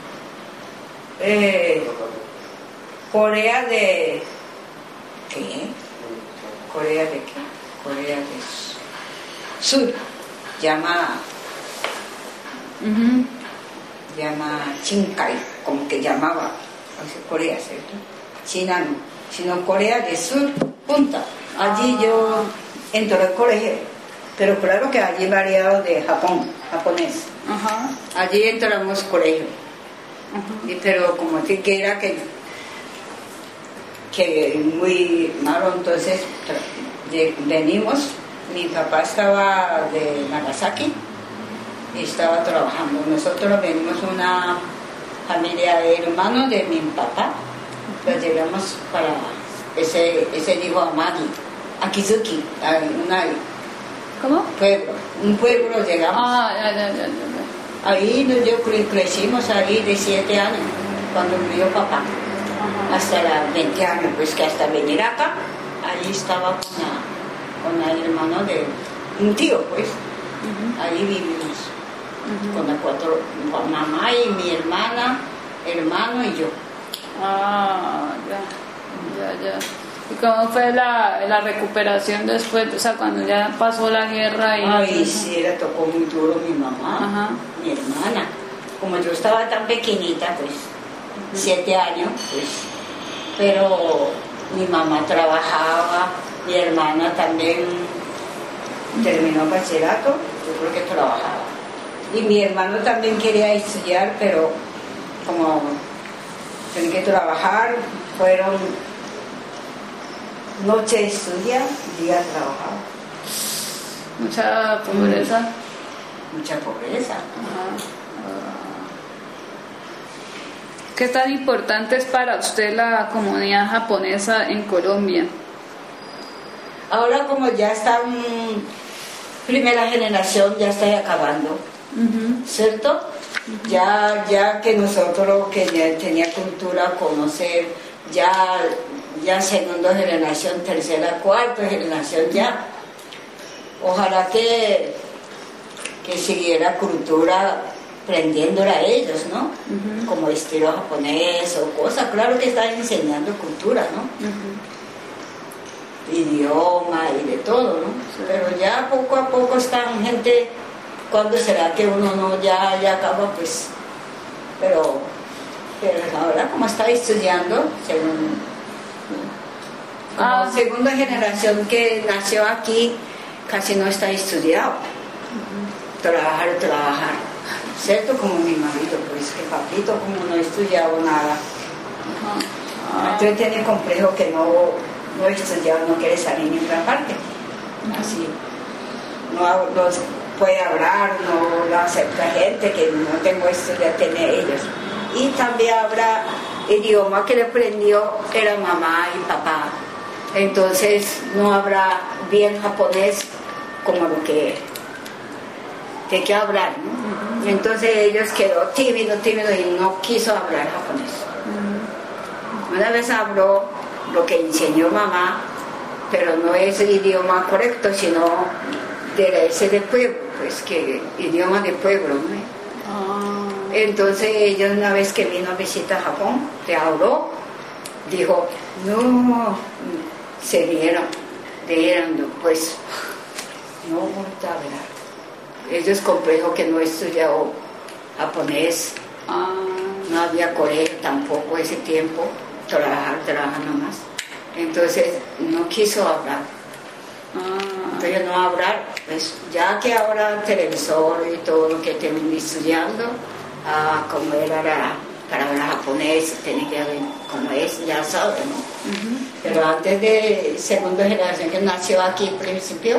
eh, Corea de. ¿Qué? ¿Corea de qué? Corea de Sur. Llama. Ujú. llama Chinkai, como que llamaba, o sea, Corea, ¿cierto? China no, sino Corea del Sur, punta. Allí yo entré al colegio, pero claro que allí variado de Japón, japonés. Ajá. Allí entramos colegio, Ajá. y, pero como que era que, que muy malo, entonces tra- de- venimos, mi papá estaba de Nagasaki, y estaba trabajando. Nosotros venimos una familia de hermanos de mi papá, lo llevamos para ese, ese dijo Amagi, Akizuki, a una ¿Cómo? pueblo, un pueblo llegamos. Ah, ya, ya, ya, ya, ya. Ahí nos- yo cre- crecimos ahí de siete años, cuando murió papá, Ajá. hasta los veinte años, pues que hasta venir acá, ahí estaba con la, con el hermano de un tío, pues, Ujú. ahí vivimos. Ujú. Con las cuatro, con mamá y mi hermana, hermano y yo. Ah, ya, ya, ya. ¿Y cómo fue la, la recuperación después? O sea, cuando ya pasó la guerra y... Ay, sí, le tocó muy duro mi mamá, Ajá. mi hermana. Como yo estaba tan pequeñita, pues, siete años, pues, pero mi mamá trabajaba, mi hermana también terminó bachillerato, yo creo que trabajaba. Y mi hermano también quería estudiar, pero como tenía que trabajar, fueron noche estudiar, día trabajar. Mucha pobreza. Mucha pobreza. Ajá. ¿Qué tan importante es para usted la comunidad japonesa en Colombia? Ahora como ya están, primera generación ya está acabando, Ujú. ¿cierto? Ya, ya que nosotros que ya tenía cultura, conocer, ya, ya segunda generación, tercera, cuarta generación ya. Ojalá que, que siguiera cultura prendiéndola a ellos, ¿no? Ujú. Como estilo japonés o cosas, claro que están enseñando cultura, ¿no? Ujú. Idioma y de todo, ¿no? Pero ya poco a poco están gente, ¿cuándo será que uno no ya, ya acaba? Pues pero, pero ahora como está estudiando, según, como Ah. segunda generación que nació aquí, casi no está estudiado. Trabajar, trabajar. ¿Cierto? Como mi marido, pues que papito como no estudiaba nada. Ajá. Ah. Entonces tiene complejo que no, no estudiado, no quiere salir ni otra parte. Así. No, no puede hablar, no, no acepta gente que no tengo estudio, tiene ellos. Y también habrá idioma que le aprendió, era mamá y papá. Entonces no habrá bien japonés como lo que de qué hablar, ¿no? Uh-huh. Entonces ellos quedó tímido, tímido y no quiso hablar japonés. Uh-huh. Una vez habló lo que enseñó mamá, pero no es el idioma correcto, sino de ese de pueblo, pues que idioma de pueblo, ¿no? Uh-huh. Entonces ellos una vez que vino a visitar Japón, te habló, dijo, no, se dieron, dieron, pues no vuelta a hablar. Ellos complejo que no estudiado japonés, ah. no había colegio tampoco ese tiempo, trabajar, trabajar nomás. Entonces no quiso hablar. Ah. Entonces no hablar, pues ya que ahora televisor y todo lo que tienen estudiando, ah, como era la, para hablar japonés, tiene que haber, como es, ya saben, ¿no? Uh-huh. Pero antes de segunda generación que nació aquí al principio,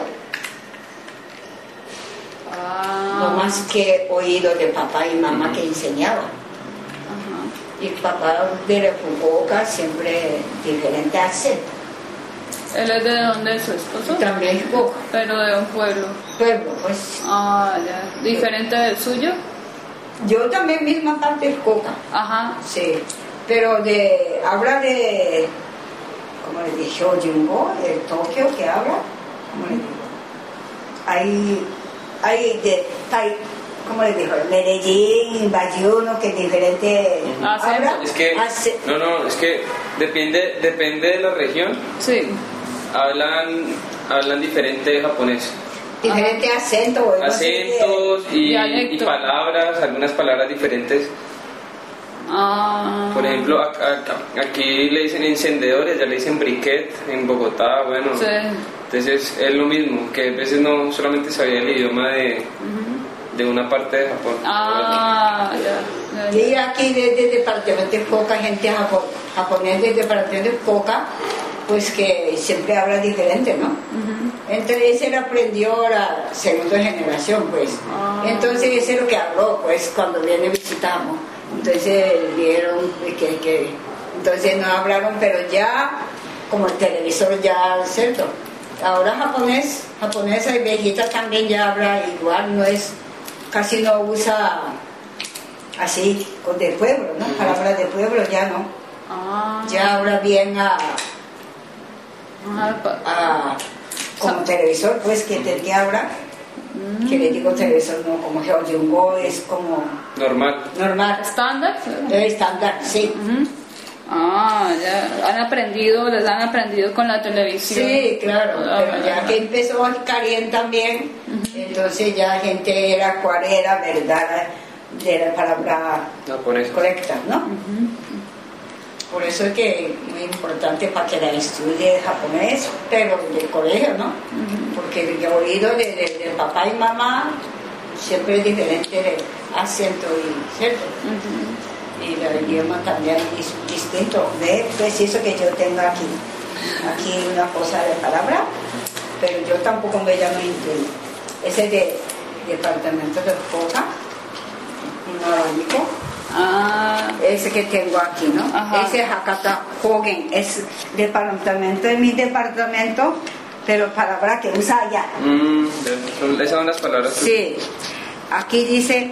Ah. no más que oído de papá y mamá que enseñaban. Uh-huh. Y papá de Fukuoka siempre diferente acento. ¿Él es de dónde es su esposo? También Fukuoka. Pero de un pueblo. Pueblo, pues. Ah, ya. ¿Diferente del suyo? Yo también misma parte de Fukuoka. Ajá. Sí. Pero de, habla de, ¿cómo le dije? Hyojingo, de Tokio que habla. ¿Cómo le digo? Hay... hay de, ¿cómo le dijo? Medellín, Bayuno, que diferente ah, habla. Es que, hace, no, no, es que depende, depende de la región. Sí. Hablan, hablan diferente japonés. Diferente Ajá. acento. Acentos no sé, y, y palabras, algunas palabras diferentes. Ah. Por ejemplo, a, a, aquí le dicen encendedores, ya le dicen briquet en Bogotá, bueno. Sí. Entonces es lo mismo, que a veces no solamente sabía el idioma de, uh-huh. de una parte de Japón. Ah, ya. ya. Y aquí desde el departamento de Fukuoka, gente japo, japonesa del departamento de Fukuoka, pues que siempre habla diferente, ¿no? Uh-huh. Entonces él aprendió la segunda generación, pues. Ah. Entonces ese es lo que habló, pues, cuando viene visitamos. Entonces vieron que, que entonces no hablaron, pero ya como el televisor ya, ¿cierto? Ahora japonés, japonesa y viejita también ya habla igual, no es, casi no usa así, con de pueblo, ¿no? Palabras de pueblo ya no. Ah. Ya habla bien a, a como televisor, pues que te que habla, mm. que le digo televisor, no, como Hyojingo es como normal. Normal. ¿Estándar? Estándar, sí. Uh-huh. Ah, ya han aprendido, les han aprendido con la televisión. Sí, claro, ah, pero ya que empezó el Karien también, uh-huh. entonces ya gente era cuál era verdad de la palabra japonés. Correcta, ¿no? Uh-huh. Por eso es que es muy importante para que la estudie japonés, pero del colegio, ¿no? Uh-huh. Porque el oído de, de, de papá y mamá siempre es diferente de acento y cierto. Uh-huh. Y el idioma también es distinto. Ve, pues eso que yo tengo aquí, aquí una cosa de palabra, pero yo tampoco me llamo inglés. Ese de departamento de Fukuoka, un abanico, ah. ese que tengo aquí, ¿no? Ajá. Ese Hakata Hogen es departamento de mi departamento, pero palabra que usa allá. Mm, esas son las palabras. Sí, aquí dice.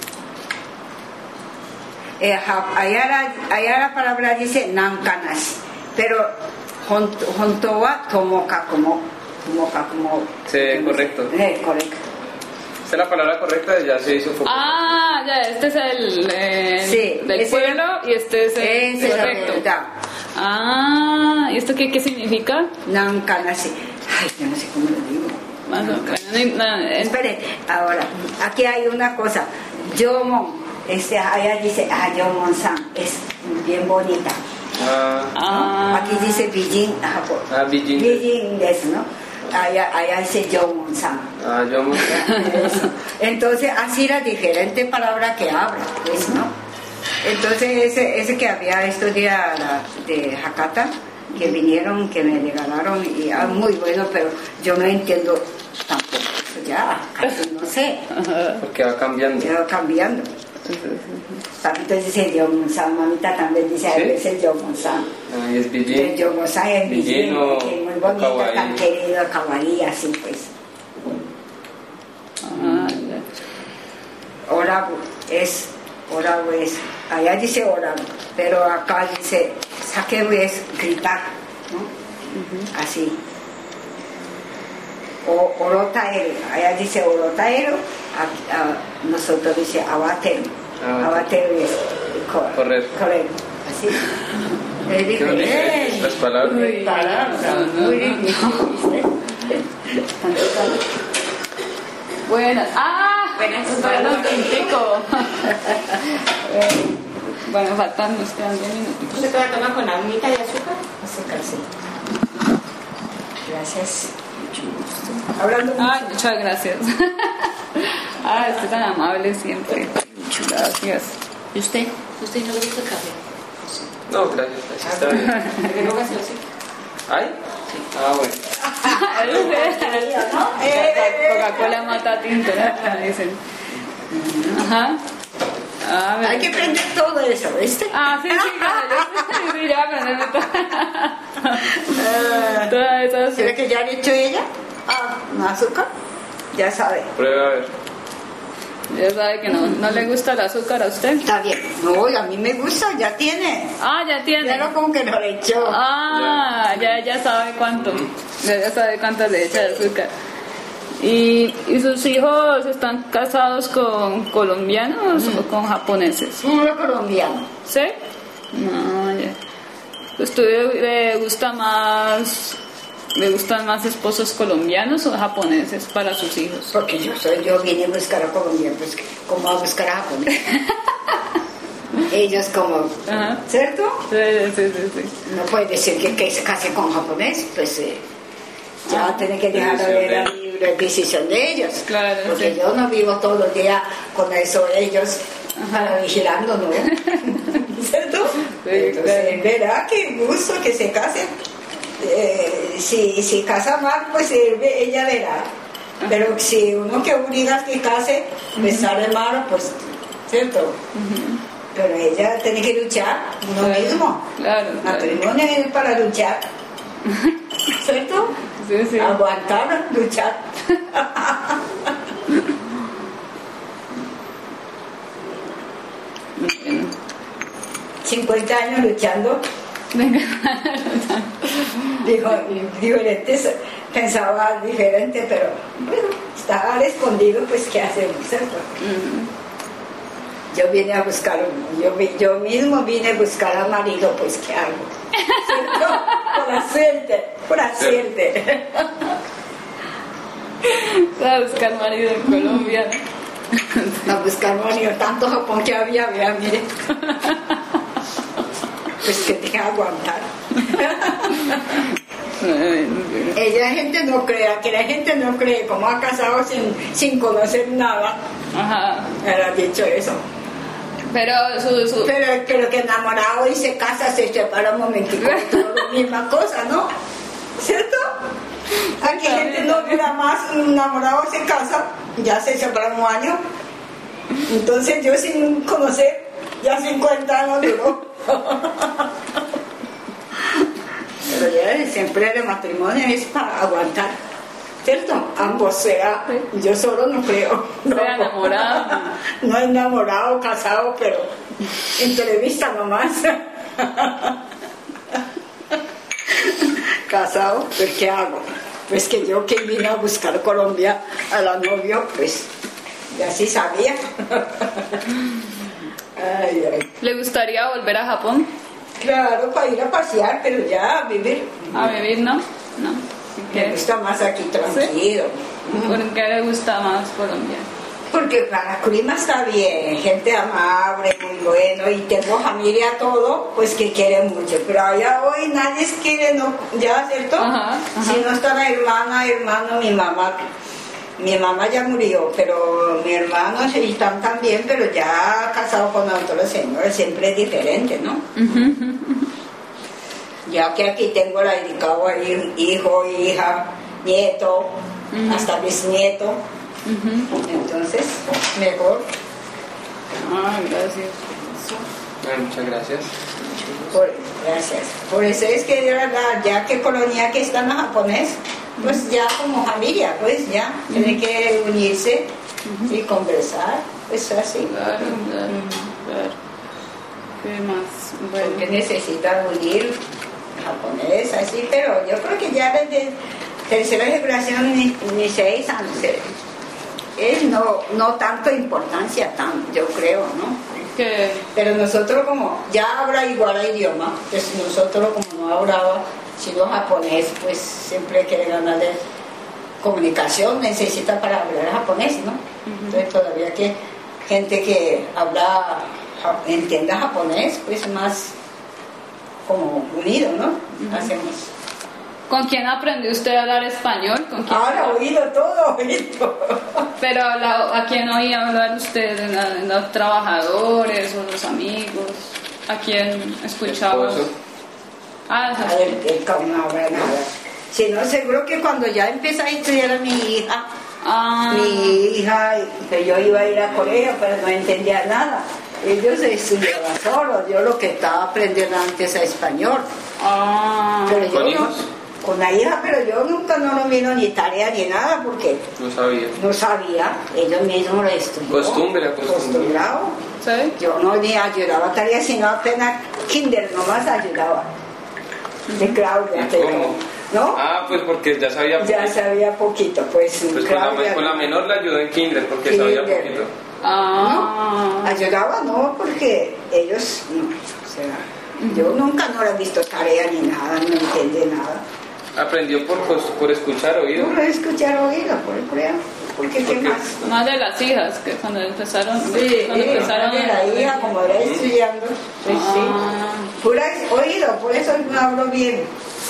Eh, allá, la, allá la palabra dice nankanashi, pero honto wa tomoka como tomoka como sí, correcto. Eh, correcto. Esta es la palabra correcta, ya se hizo foco. Ah, ya, este es el eh, sí, del pueblo y este es el ese correcto. Es la ah, ¿y esto qué, qué significa? Nankanashi. Ay, yo no sé cómo lo digo. Más o menos. Espere, ahora, aquí hay una cosa. Yomon. este, allá dice, ah, Yeonsan, es bien bonita. Ah, Ah. Aquí dice Beijing, Japón. ah Beijing. Beijing es, ¿no? Allá, allá dice Yeonsan. Ah, yo me... Eso. Entonces, así la diferente palabra que habla, pues, ¿no? Entonces, ese, ese que había estos días de Hakata, que vinieron, que me regalaron, y ah, muy bueno, pero yo no entiendo tampoco, eso ya, casi no sé, Porque va cambiando. ya va cambiando. Entonces dice Yeonsan, mamita también dice a ¿Sí? veces Yeonsan. Ah, y es Beijing. Yeonsan es Beijing Beijing, o que es muy bonita, kawaii. tan querido, kawaii, así pues. Ah, ya. Orabu es, orabu es, allá dice orabu, pero acá dice sakebu es gritar, ¿no? Uh-huh. Así. O orotaeru, allá dice orotaeru, a, a, nosotros dice abateru, Ah, abateru es co- Correr. correr, así. Es Qué bonito. diferente. Las palabras. Muy palabras, muy difíciles. Buenas. ¡Ah! Buenas. Perdón, tintico. Bueno, faltan, nos quedan diez minutos. ¿Usted te la toma con agüita de azúcar? Azúcar, sí. Gracias. Mucho gusto. Hablando mucho. Ay, muchas gracias. Ah, usted tan amable siempre. Muchas gracias. ¿Y usted? ¿Usted no le gusta el café? No, gracias. Así está bien. ¿Pero no gaseosa? ¿Ay? Ah, bueno. Coca-Cola mata tinto, ¿no? Dicen. Ajá. A ver. Hay que aprender todo eso, ¿viste? Ah, sí, sí, claro. Sí, ya aprendemos todo. Todas esas. ¿Será que ya ha dicho ella? Ah, ¿no azúcar? Ya sabe. Prueba a ver. Ya sabe que no, no le gusta el azúcar a usted. Está bien. No, a mí me gusta, ya tiene. Ah, ya tiene. Ya no como que no le echó. Ah, ya, ya sabe cuánto. Ya, ya sabe cuánto le echa de azúcar. ¿Y, ¿Y sus hijos están casados con colombianos mm. o con japoneses? Uno colombiano. ¿Sí? No, ya. ¿Usted le gusta más, le gustan más esposos colombianos o japoneses para sus hijos? Porque yo soy, yo vine a buscar a colombiano, pues como a buscar a japonés. Ellos como, Ajá. ¿cierto? Sí, sí, sí, sí. No puede decir que, que se case con japonés, pues eh, ya Ah, tiene que dejar de ver la libre decisión de ellos. Claro, porque sí. yo no vivo todos los días con eso ellos para vigilando, ¿no? ¿Cierto? Sí, Entonces, claro. verá que gusto que se casen. Eh, si, si casa mal, pues eh, ella verá. Pero si uno que obliga a que case, pues sale malo, pues, ¿cierto? Uh-huh. Pero ella tiene que luchar uno claro, mismo. Claro. Matrimonio es para luchar. ¿Cierto? Sí, sí. Aguantar, luchar. cincuenta años luchando. Dijo, diferentes, pensaba diferente, pero bueno, estaba al escondido, pues ¿qué hacemos? ¿Cierto? Uh-huh. Yo vine a buscar uno, yo, yo mismo vine a buscar al marido, pues ¿qué hago? ¿Cierto? Por la suerte, por la suerte. A buscar marido en Colombia. A buscar marido, tanto Japón que había, vea, mire. Pues que tenga que aguantar. Ella gente no crea, que la gente no cree, como ha casado sin, sin conocer nada. Ajá. Me ha dicho eso. Pero su, su... Pero, pero que enamorado y se casa, se separa un momentico, todo la misma cosa, ¿no? ¿Cierto? Aquí gente no dura más, enamorado se casa, ya se separa un año. Entonces yo sin conocer, ya cincuenta años duró. Pero ya siempre el matrimonio es para aguantar, ¿cierto? Ambos sea, yo solo no creo. No, sea enamorado. No enamorado, casado, pero entrevista nomás. Casado, pues ¿qué hago? Pues que yo que vine a buscar Colombia a la novia, pues ya sí sabía. Ay, ay. ¿Le gustaría volver a Japón? Claro, para ir a pasear, pero ya a vivir. A vivir, ¿no? No. Me gusta más aquí tranquilo. ¿Sí? ¿Por qué le gusta más Colombia? Porque para clima está bien, gente amable, muy bueno, y tengo familia todo, pues que quieren mucho. Pero allá hoy nadie quiere, no, ya, ¿cierto? Ajá, ajá. Si no está la hermana, hermano, mi mamá. Mi mamá ya murió, pero mi hermano sí están también, pero ya casado con otros señores, siempre es diferente, ¿no? Ya que aquí tengo la dedicado ahí, hijo, hija, nieto, uh-huh. hasta bisnieto. Uh-huh. Entonces, mejor. Ah, gracias. Ay, muchas gracias. Por, gracias. Por eso es que de verdad, ya que colonia que está en japonés, pues ya como familia, pues ya, uh-huh. tiene que unirse uh-huh. y conversar, pues así. Claro, claro, claro. ¿Qué más? Bueno. Porque necesitan unir japonés, así, pero yo creo que ya desde tercera generación ni, ni seis años es no, no tanto importancia, tan, yo creo, ¿no? ¿Qué? Pero nosotros como ya habla igual el idioma, pues nosotros como no hablaba sino japonés, pues siempre quiere ganar de comunicación, necesita para hablar japonés, ¿no? Uh-huh. Entonces todavía que gente que habla, entienda japonés, pues más como unido, ¿no? Uh-huh. Hacemos. ¿Con quién aprendió usted a hablar español? ¿Con quién? Ahora oído todo, oído. Pero la, ¿a quién oía hablar usted? ¿En, la, en los trabajadores o los amigos? ¿A quién escuchaba? Ah, a ver, que no habla nada. Si no, seguro que cuando ya empecé a estudiar a mi hija, ah. mi hija, que yo iba a ir a colegio, pero no entendía nada. Ellos estudiaban solos, yo lo que estaba aprendiendo antes es español. Ah. Pero yo ¿Con no, hijos? Con la hija, pero yo nunca no lo miro ni tarea ni nada, porque no sabía. No sabía, ellos mismos lo estudiaron. Costumbre, acostumbrado. ¿Sí? Yo no ni ayudaba a tarea, sino apenas kinder nomás ayudaba. De Claudia, ¿cómo? ¿No? Ah, pues porque ya sabía poquito. Ya sabía poquito, pues. Pues Claudia, con, la, con la menor la ayudó en kinder, porque kinder. sabía poquito. Ah. No, ayudaba no, porque ellos, no, o sea, uh-huh. yo nunca no le he visto tarea ni nada, no entiende nada. ¿Aprendió por, por escuchar oído? Por escuchar oído, por creo. Porque qué más. Más de las hijas, que cuando empezaron. Sí, cuando sí, empezaron de la hija, como era estudiando, pues ah. sí. Pura oído, por eso no hablo bien.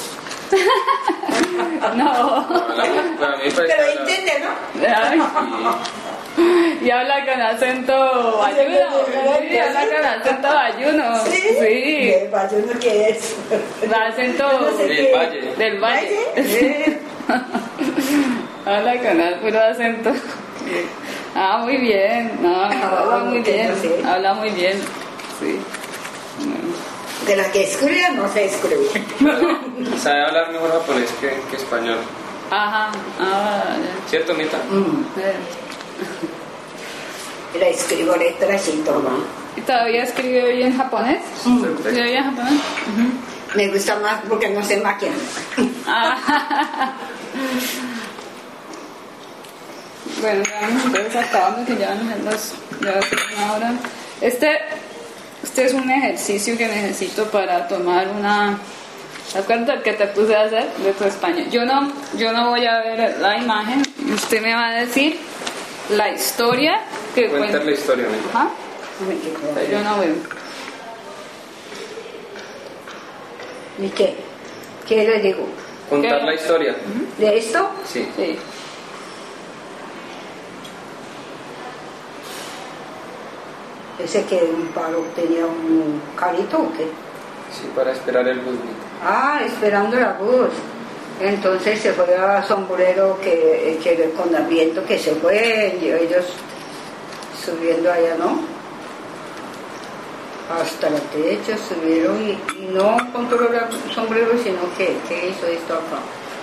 No. Pero entiende, ¿no? Ay, sí. Y habla con acento ayuno. Sí, habla con acento ayuno. Sí. Sí. ¿El ayuno qué es? El acento no sé del valle. Del valle. ¿Valle? Habla con el puro acento. Ah, muy bien. No, habla muy bien. Habla muy bien. Sí. De la que escribe no se escribe. Sabe hablar mejor japonés que, que español. Ajá. Ah, ya. ¿Cierto, Mita? Mm. La escribo letras y todo. ¿Y todavía escribe bien japonés? Mm. ¿Escribe bien japonés? Uh-huh. Me gusta más porque no sé máquina. Ah. Bueno, ya vamos entonces acabando, que ya van a las una hora. Este, este es un ejercicio que necesito para tomar una... ¿Te acuerdas que te puse a hacer de tu español? Yo no, yo no voy a ver la imagen, usted me va a decir la historia que cuenta. Cuenta la historia, amigo. Ajá. Yo no veo. ¿Y qué? ¿Qué le digo? Contar ¿Qué? la historia. ¿De esto? Sí. Sí. Ese que un palo tenía un carito o qué? Sí, para esperar el bus. Ah, esperando la bus. Entonces se fue a sombrero que, que con el viento que se fue, y ellos subiendo allá, ¿no? Hasta el techo subieron y, y no controló el sombrero, sino que, que hizo esto acá.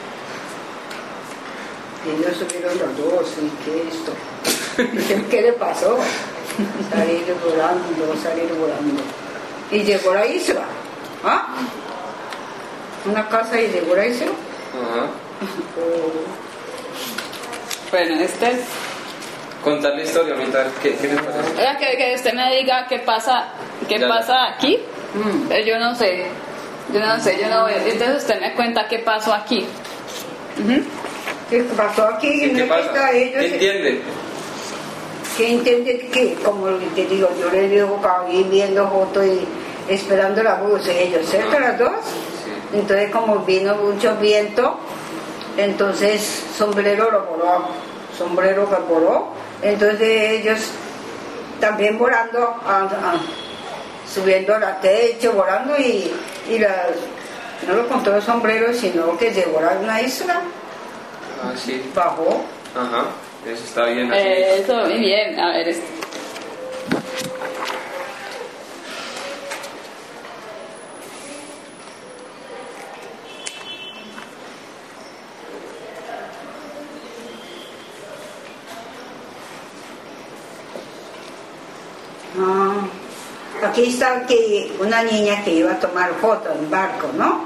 Y ellos subieron los dos, ¿y qué es esto? ¿Qué le pasó? Salir volando, salir volando. Y llegó a la isla. ¿Ah? Una casa y llegó a la isla. Ajá. Oh. Bueno, este es... Contar la historia, mientras ¿qué, qué les parece? Oiga, que, que usted me diga qué pasa, qué Ya. pasa aquí. Mm. Eh, Yo no sé. Yo no sé, yo no veo. Entonces usted me cuenta qué pasó aquí. Uh-huh. ¿Qué pasó aquí? Sí, ¿qué ¿No pasa? está ellos? ¿Qué entiende? que entiende que, como te digo, yo le digo ahí viendo fotos y esperando la luz, ellos cerca las dos, entonces como vino mucho viento, entonces sombrero lo voló, sombrero que voló, entonces ellos también volando, a, a, subiendo al techo, volando y, y la, no lo contó el sombrero, sino que llegó a una isla, Ah, sí. bajó. Ajá, eso está bien así. Eh, eso, muy bien. A ver, este. Ah, aquí está que una niña que iba a tomar foto en barco, ¿no?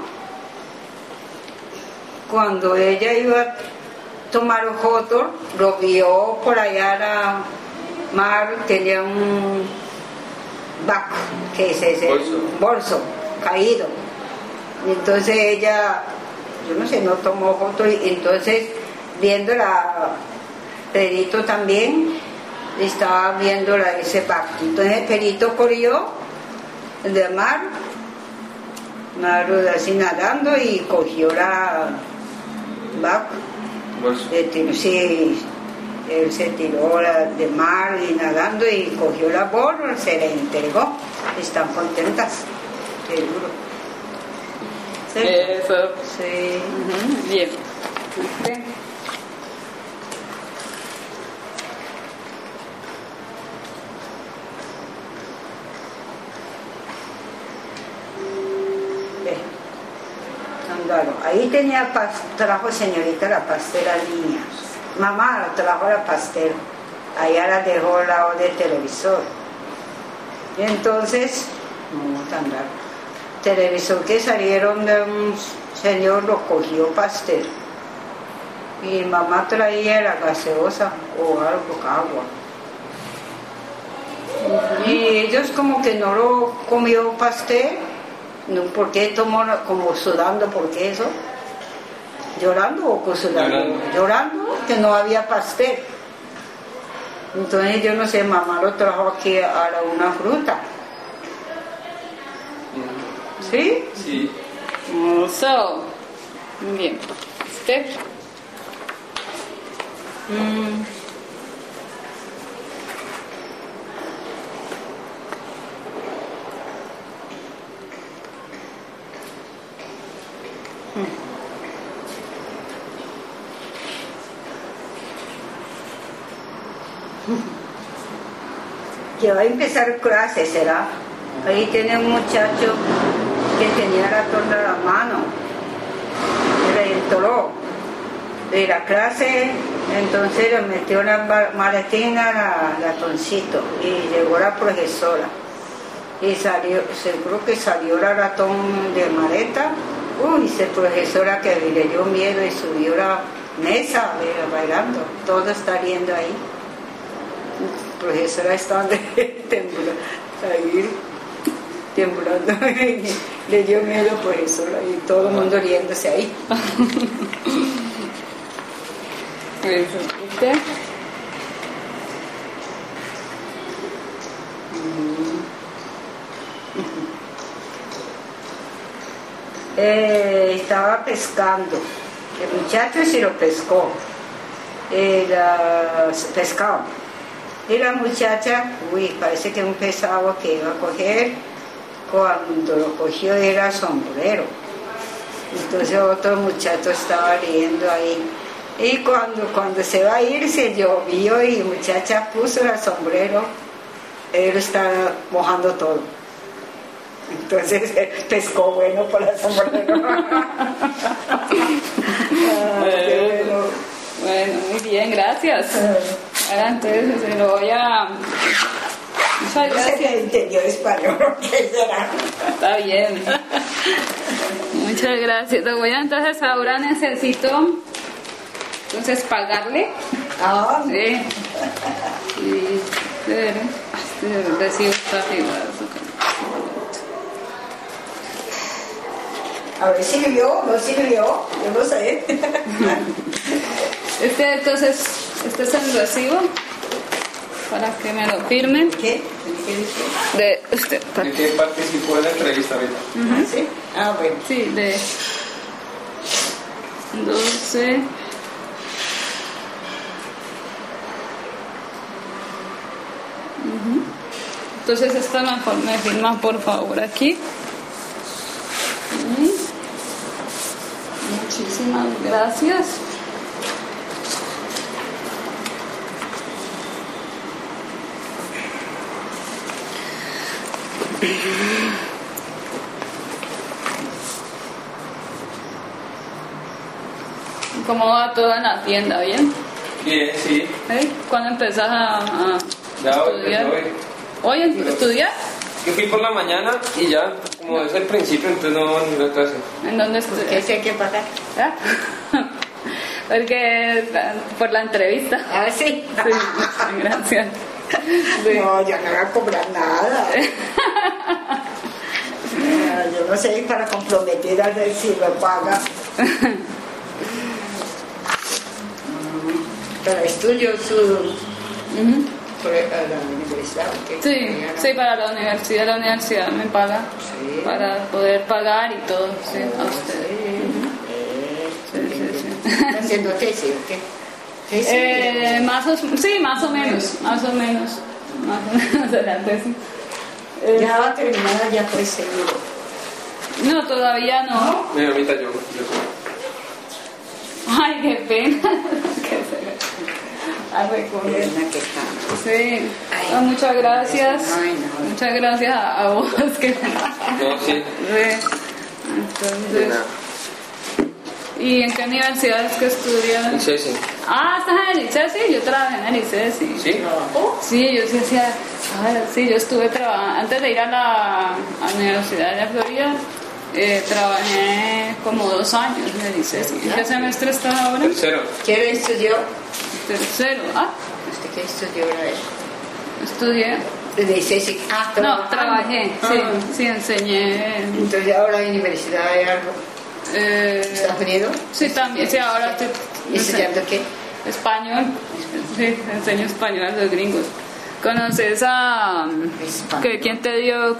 Cuando ella iba a tomar foto, lo vio por allá la mar, tenía un barco, que es ese bolso. bolso caído. Y entonces ella, yo no sé, no tomó foto, y entonces viendo la Pedrito también estaba viendo la, ese barco. Entonces Pedrito corrió del mar, mar así nadando y cogió la barco. Bolso. De tiro, sí, él se tiró la, de mar y nadando y cogió la bola, se la entregó. Están contentas, seguro. ¿Sí? Eso. Sí. Ujú, bien. Este. Ve. Ándalo. Ahí tenía, pas- trajo señorita la pastela niña. Mamá trajo la pastela. Allá la dejó al lado del televisor. Y entonces, no tan raro. Televisor que salieron de un señor lo cogió pastel. Y mamá traía la gaseosa o algo, agua. Y ellos como que no lo comió pastel. No, ¿por qué tomó la- como sudando? ¿Por qué eso? ¿Llorando o con sudando? Llorando. Llorando que no había pastel. Entonces yo no sé, mamá lo trajo aquí a la, una fruta. ¿Sí? Sí. Eso. Bien. Este. Mm. Que va a empezar clases, ¿será? Ahí tiene un muchacho que tenía ratón en la mano, le entró de la clase, entonces le metió la ma- maletina al ratoncito y llegó la profesora y salió, seguro que salió el ratón de maleta. Uy, esa profesora que le dio miedo y subió la mesa eh, bailando, todo está riendo ahí. La profesora estaba temblando, ahí temblando, le dio miedo a la profesora y todo el mundo riéndose ahí. Eso. Este. Eh, estaba pescando, el muchacho sí lo pescó, eh, la, pescado, y la muchacha, uy, parece que un pesado que iba a coger, cuando lo cogió era sombrero, entonces otro muchacho estaba riendo ahí, y cuando, cuando se va a ir se llovió y la muchacha puso el sombrero, él estaba mojando todo. Entonces pescó bueno por la sombrero. Ah, qué bueno. Bueno, muy bien, gracias. Ahora entonces se lo voy a. Muchas No sé gracias. qué entendió español, ¿qué será? Está bien. Muchas gracias. Lo voy a entonces ahora necesito entonces pagarle. Ah, Sí. Y pero este recibo está figurado. a ver, sirvió, no sirvió, yo no sé. Este entonces, este es el recibo. para que me lo firmen. ¿Qué? ¿Qué dice? De usted. ¿De qué participó en la entrevista ahorita? ¿Ah, sí? Ah, bueno. Sí, de doce. Ujú. Entonces esta me, me firman por favor aquí. Y muchísimas gracias. ¿Cómo va todo en la tienda? ¿Bien? Bien, sí. ¿Eh? ¿Cuándo empezás a, a Ya hoy, estudiar? empecé ¿Hoy hoy. en- estudiar? Yo fui por la mañana y ya, como es el principio, entonces no van a ir a clase. ¿En dónde ¿Qué estudias? se hay que pagar? ¿Ah? Porque por la entrevista. Ah, sí. Sí, gracias. Sí. No, yo no voy a cobrar nada. Ah, yo no sé para comprometer a ver si lo paga. Para estudio su Ujú. por a la universidad. ¿ok? Sí, sí, para la universidad, la universidad me paga Sí. para poder pagar y todo, sí, a ustedes. Sí, sí, sí. ¿Está haciendo tesis o qué? ¿Tesis? Eh, más o, sí, más o menos, más o menos, más o menos adelante, sí. Eh, Ya va terminada, ya fue seguro. no, todavía no. Mi mamita, yo. yo Ay, qué pena. Que se- a recoger. Es una que está. Sí, Ay. Ah, muchas gracias. Ay, no. Muchas gracias a, a vos que no, sí. Sí. De Entonces, nada. ¿y en qué universidad es que estudias? Y Ceci. Ah, ¿estás en el ICESI? Yo trabajé en el ICESI. ¿Sí? ¿Trabajó? Sí, yo sí hacía, ah, sí, yo estuve trabajando, antes de ir a la, a la Universidad de Florida, eh, trabajé como dos años en el ICESI. ¿En qué semestre estás ahora? Tercero. ¿Quién estudió? Tercero. Ah, ¿Usted qué estudió ahora? estudié. Dice, sí. Ah, No, trabajando. trabajé, sí, Ah. sí, enseñé. Entonces ahora en universidad hay algo. Eh, ¿Estados Unidos? sí, también, sí, ahora estoy ¿Y estudiando qué? español. Sí, enseño español a los gringos. ¿Conoces a... Español. que, quién te dio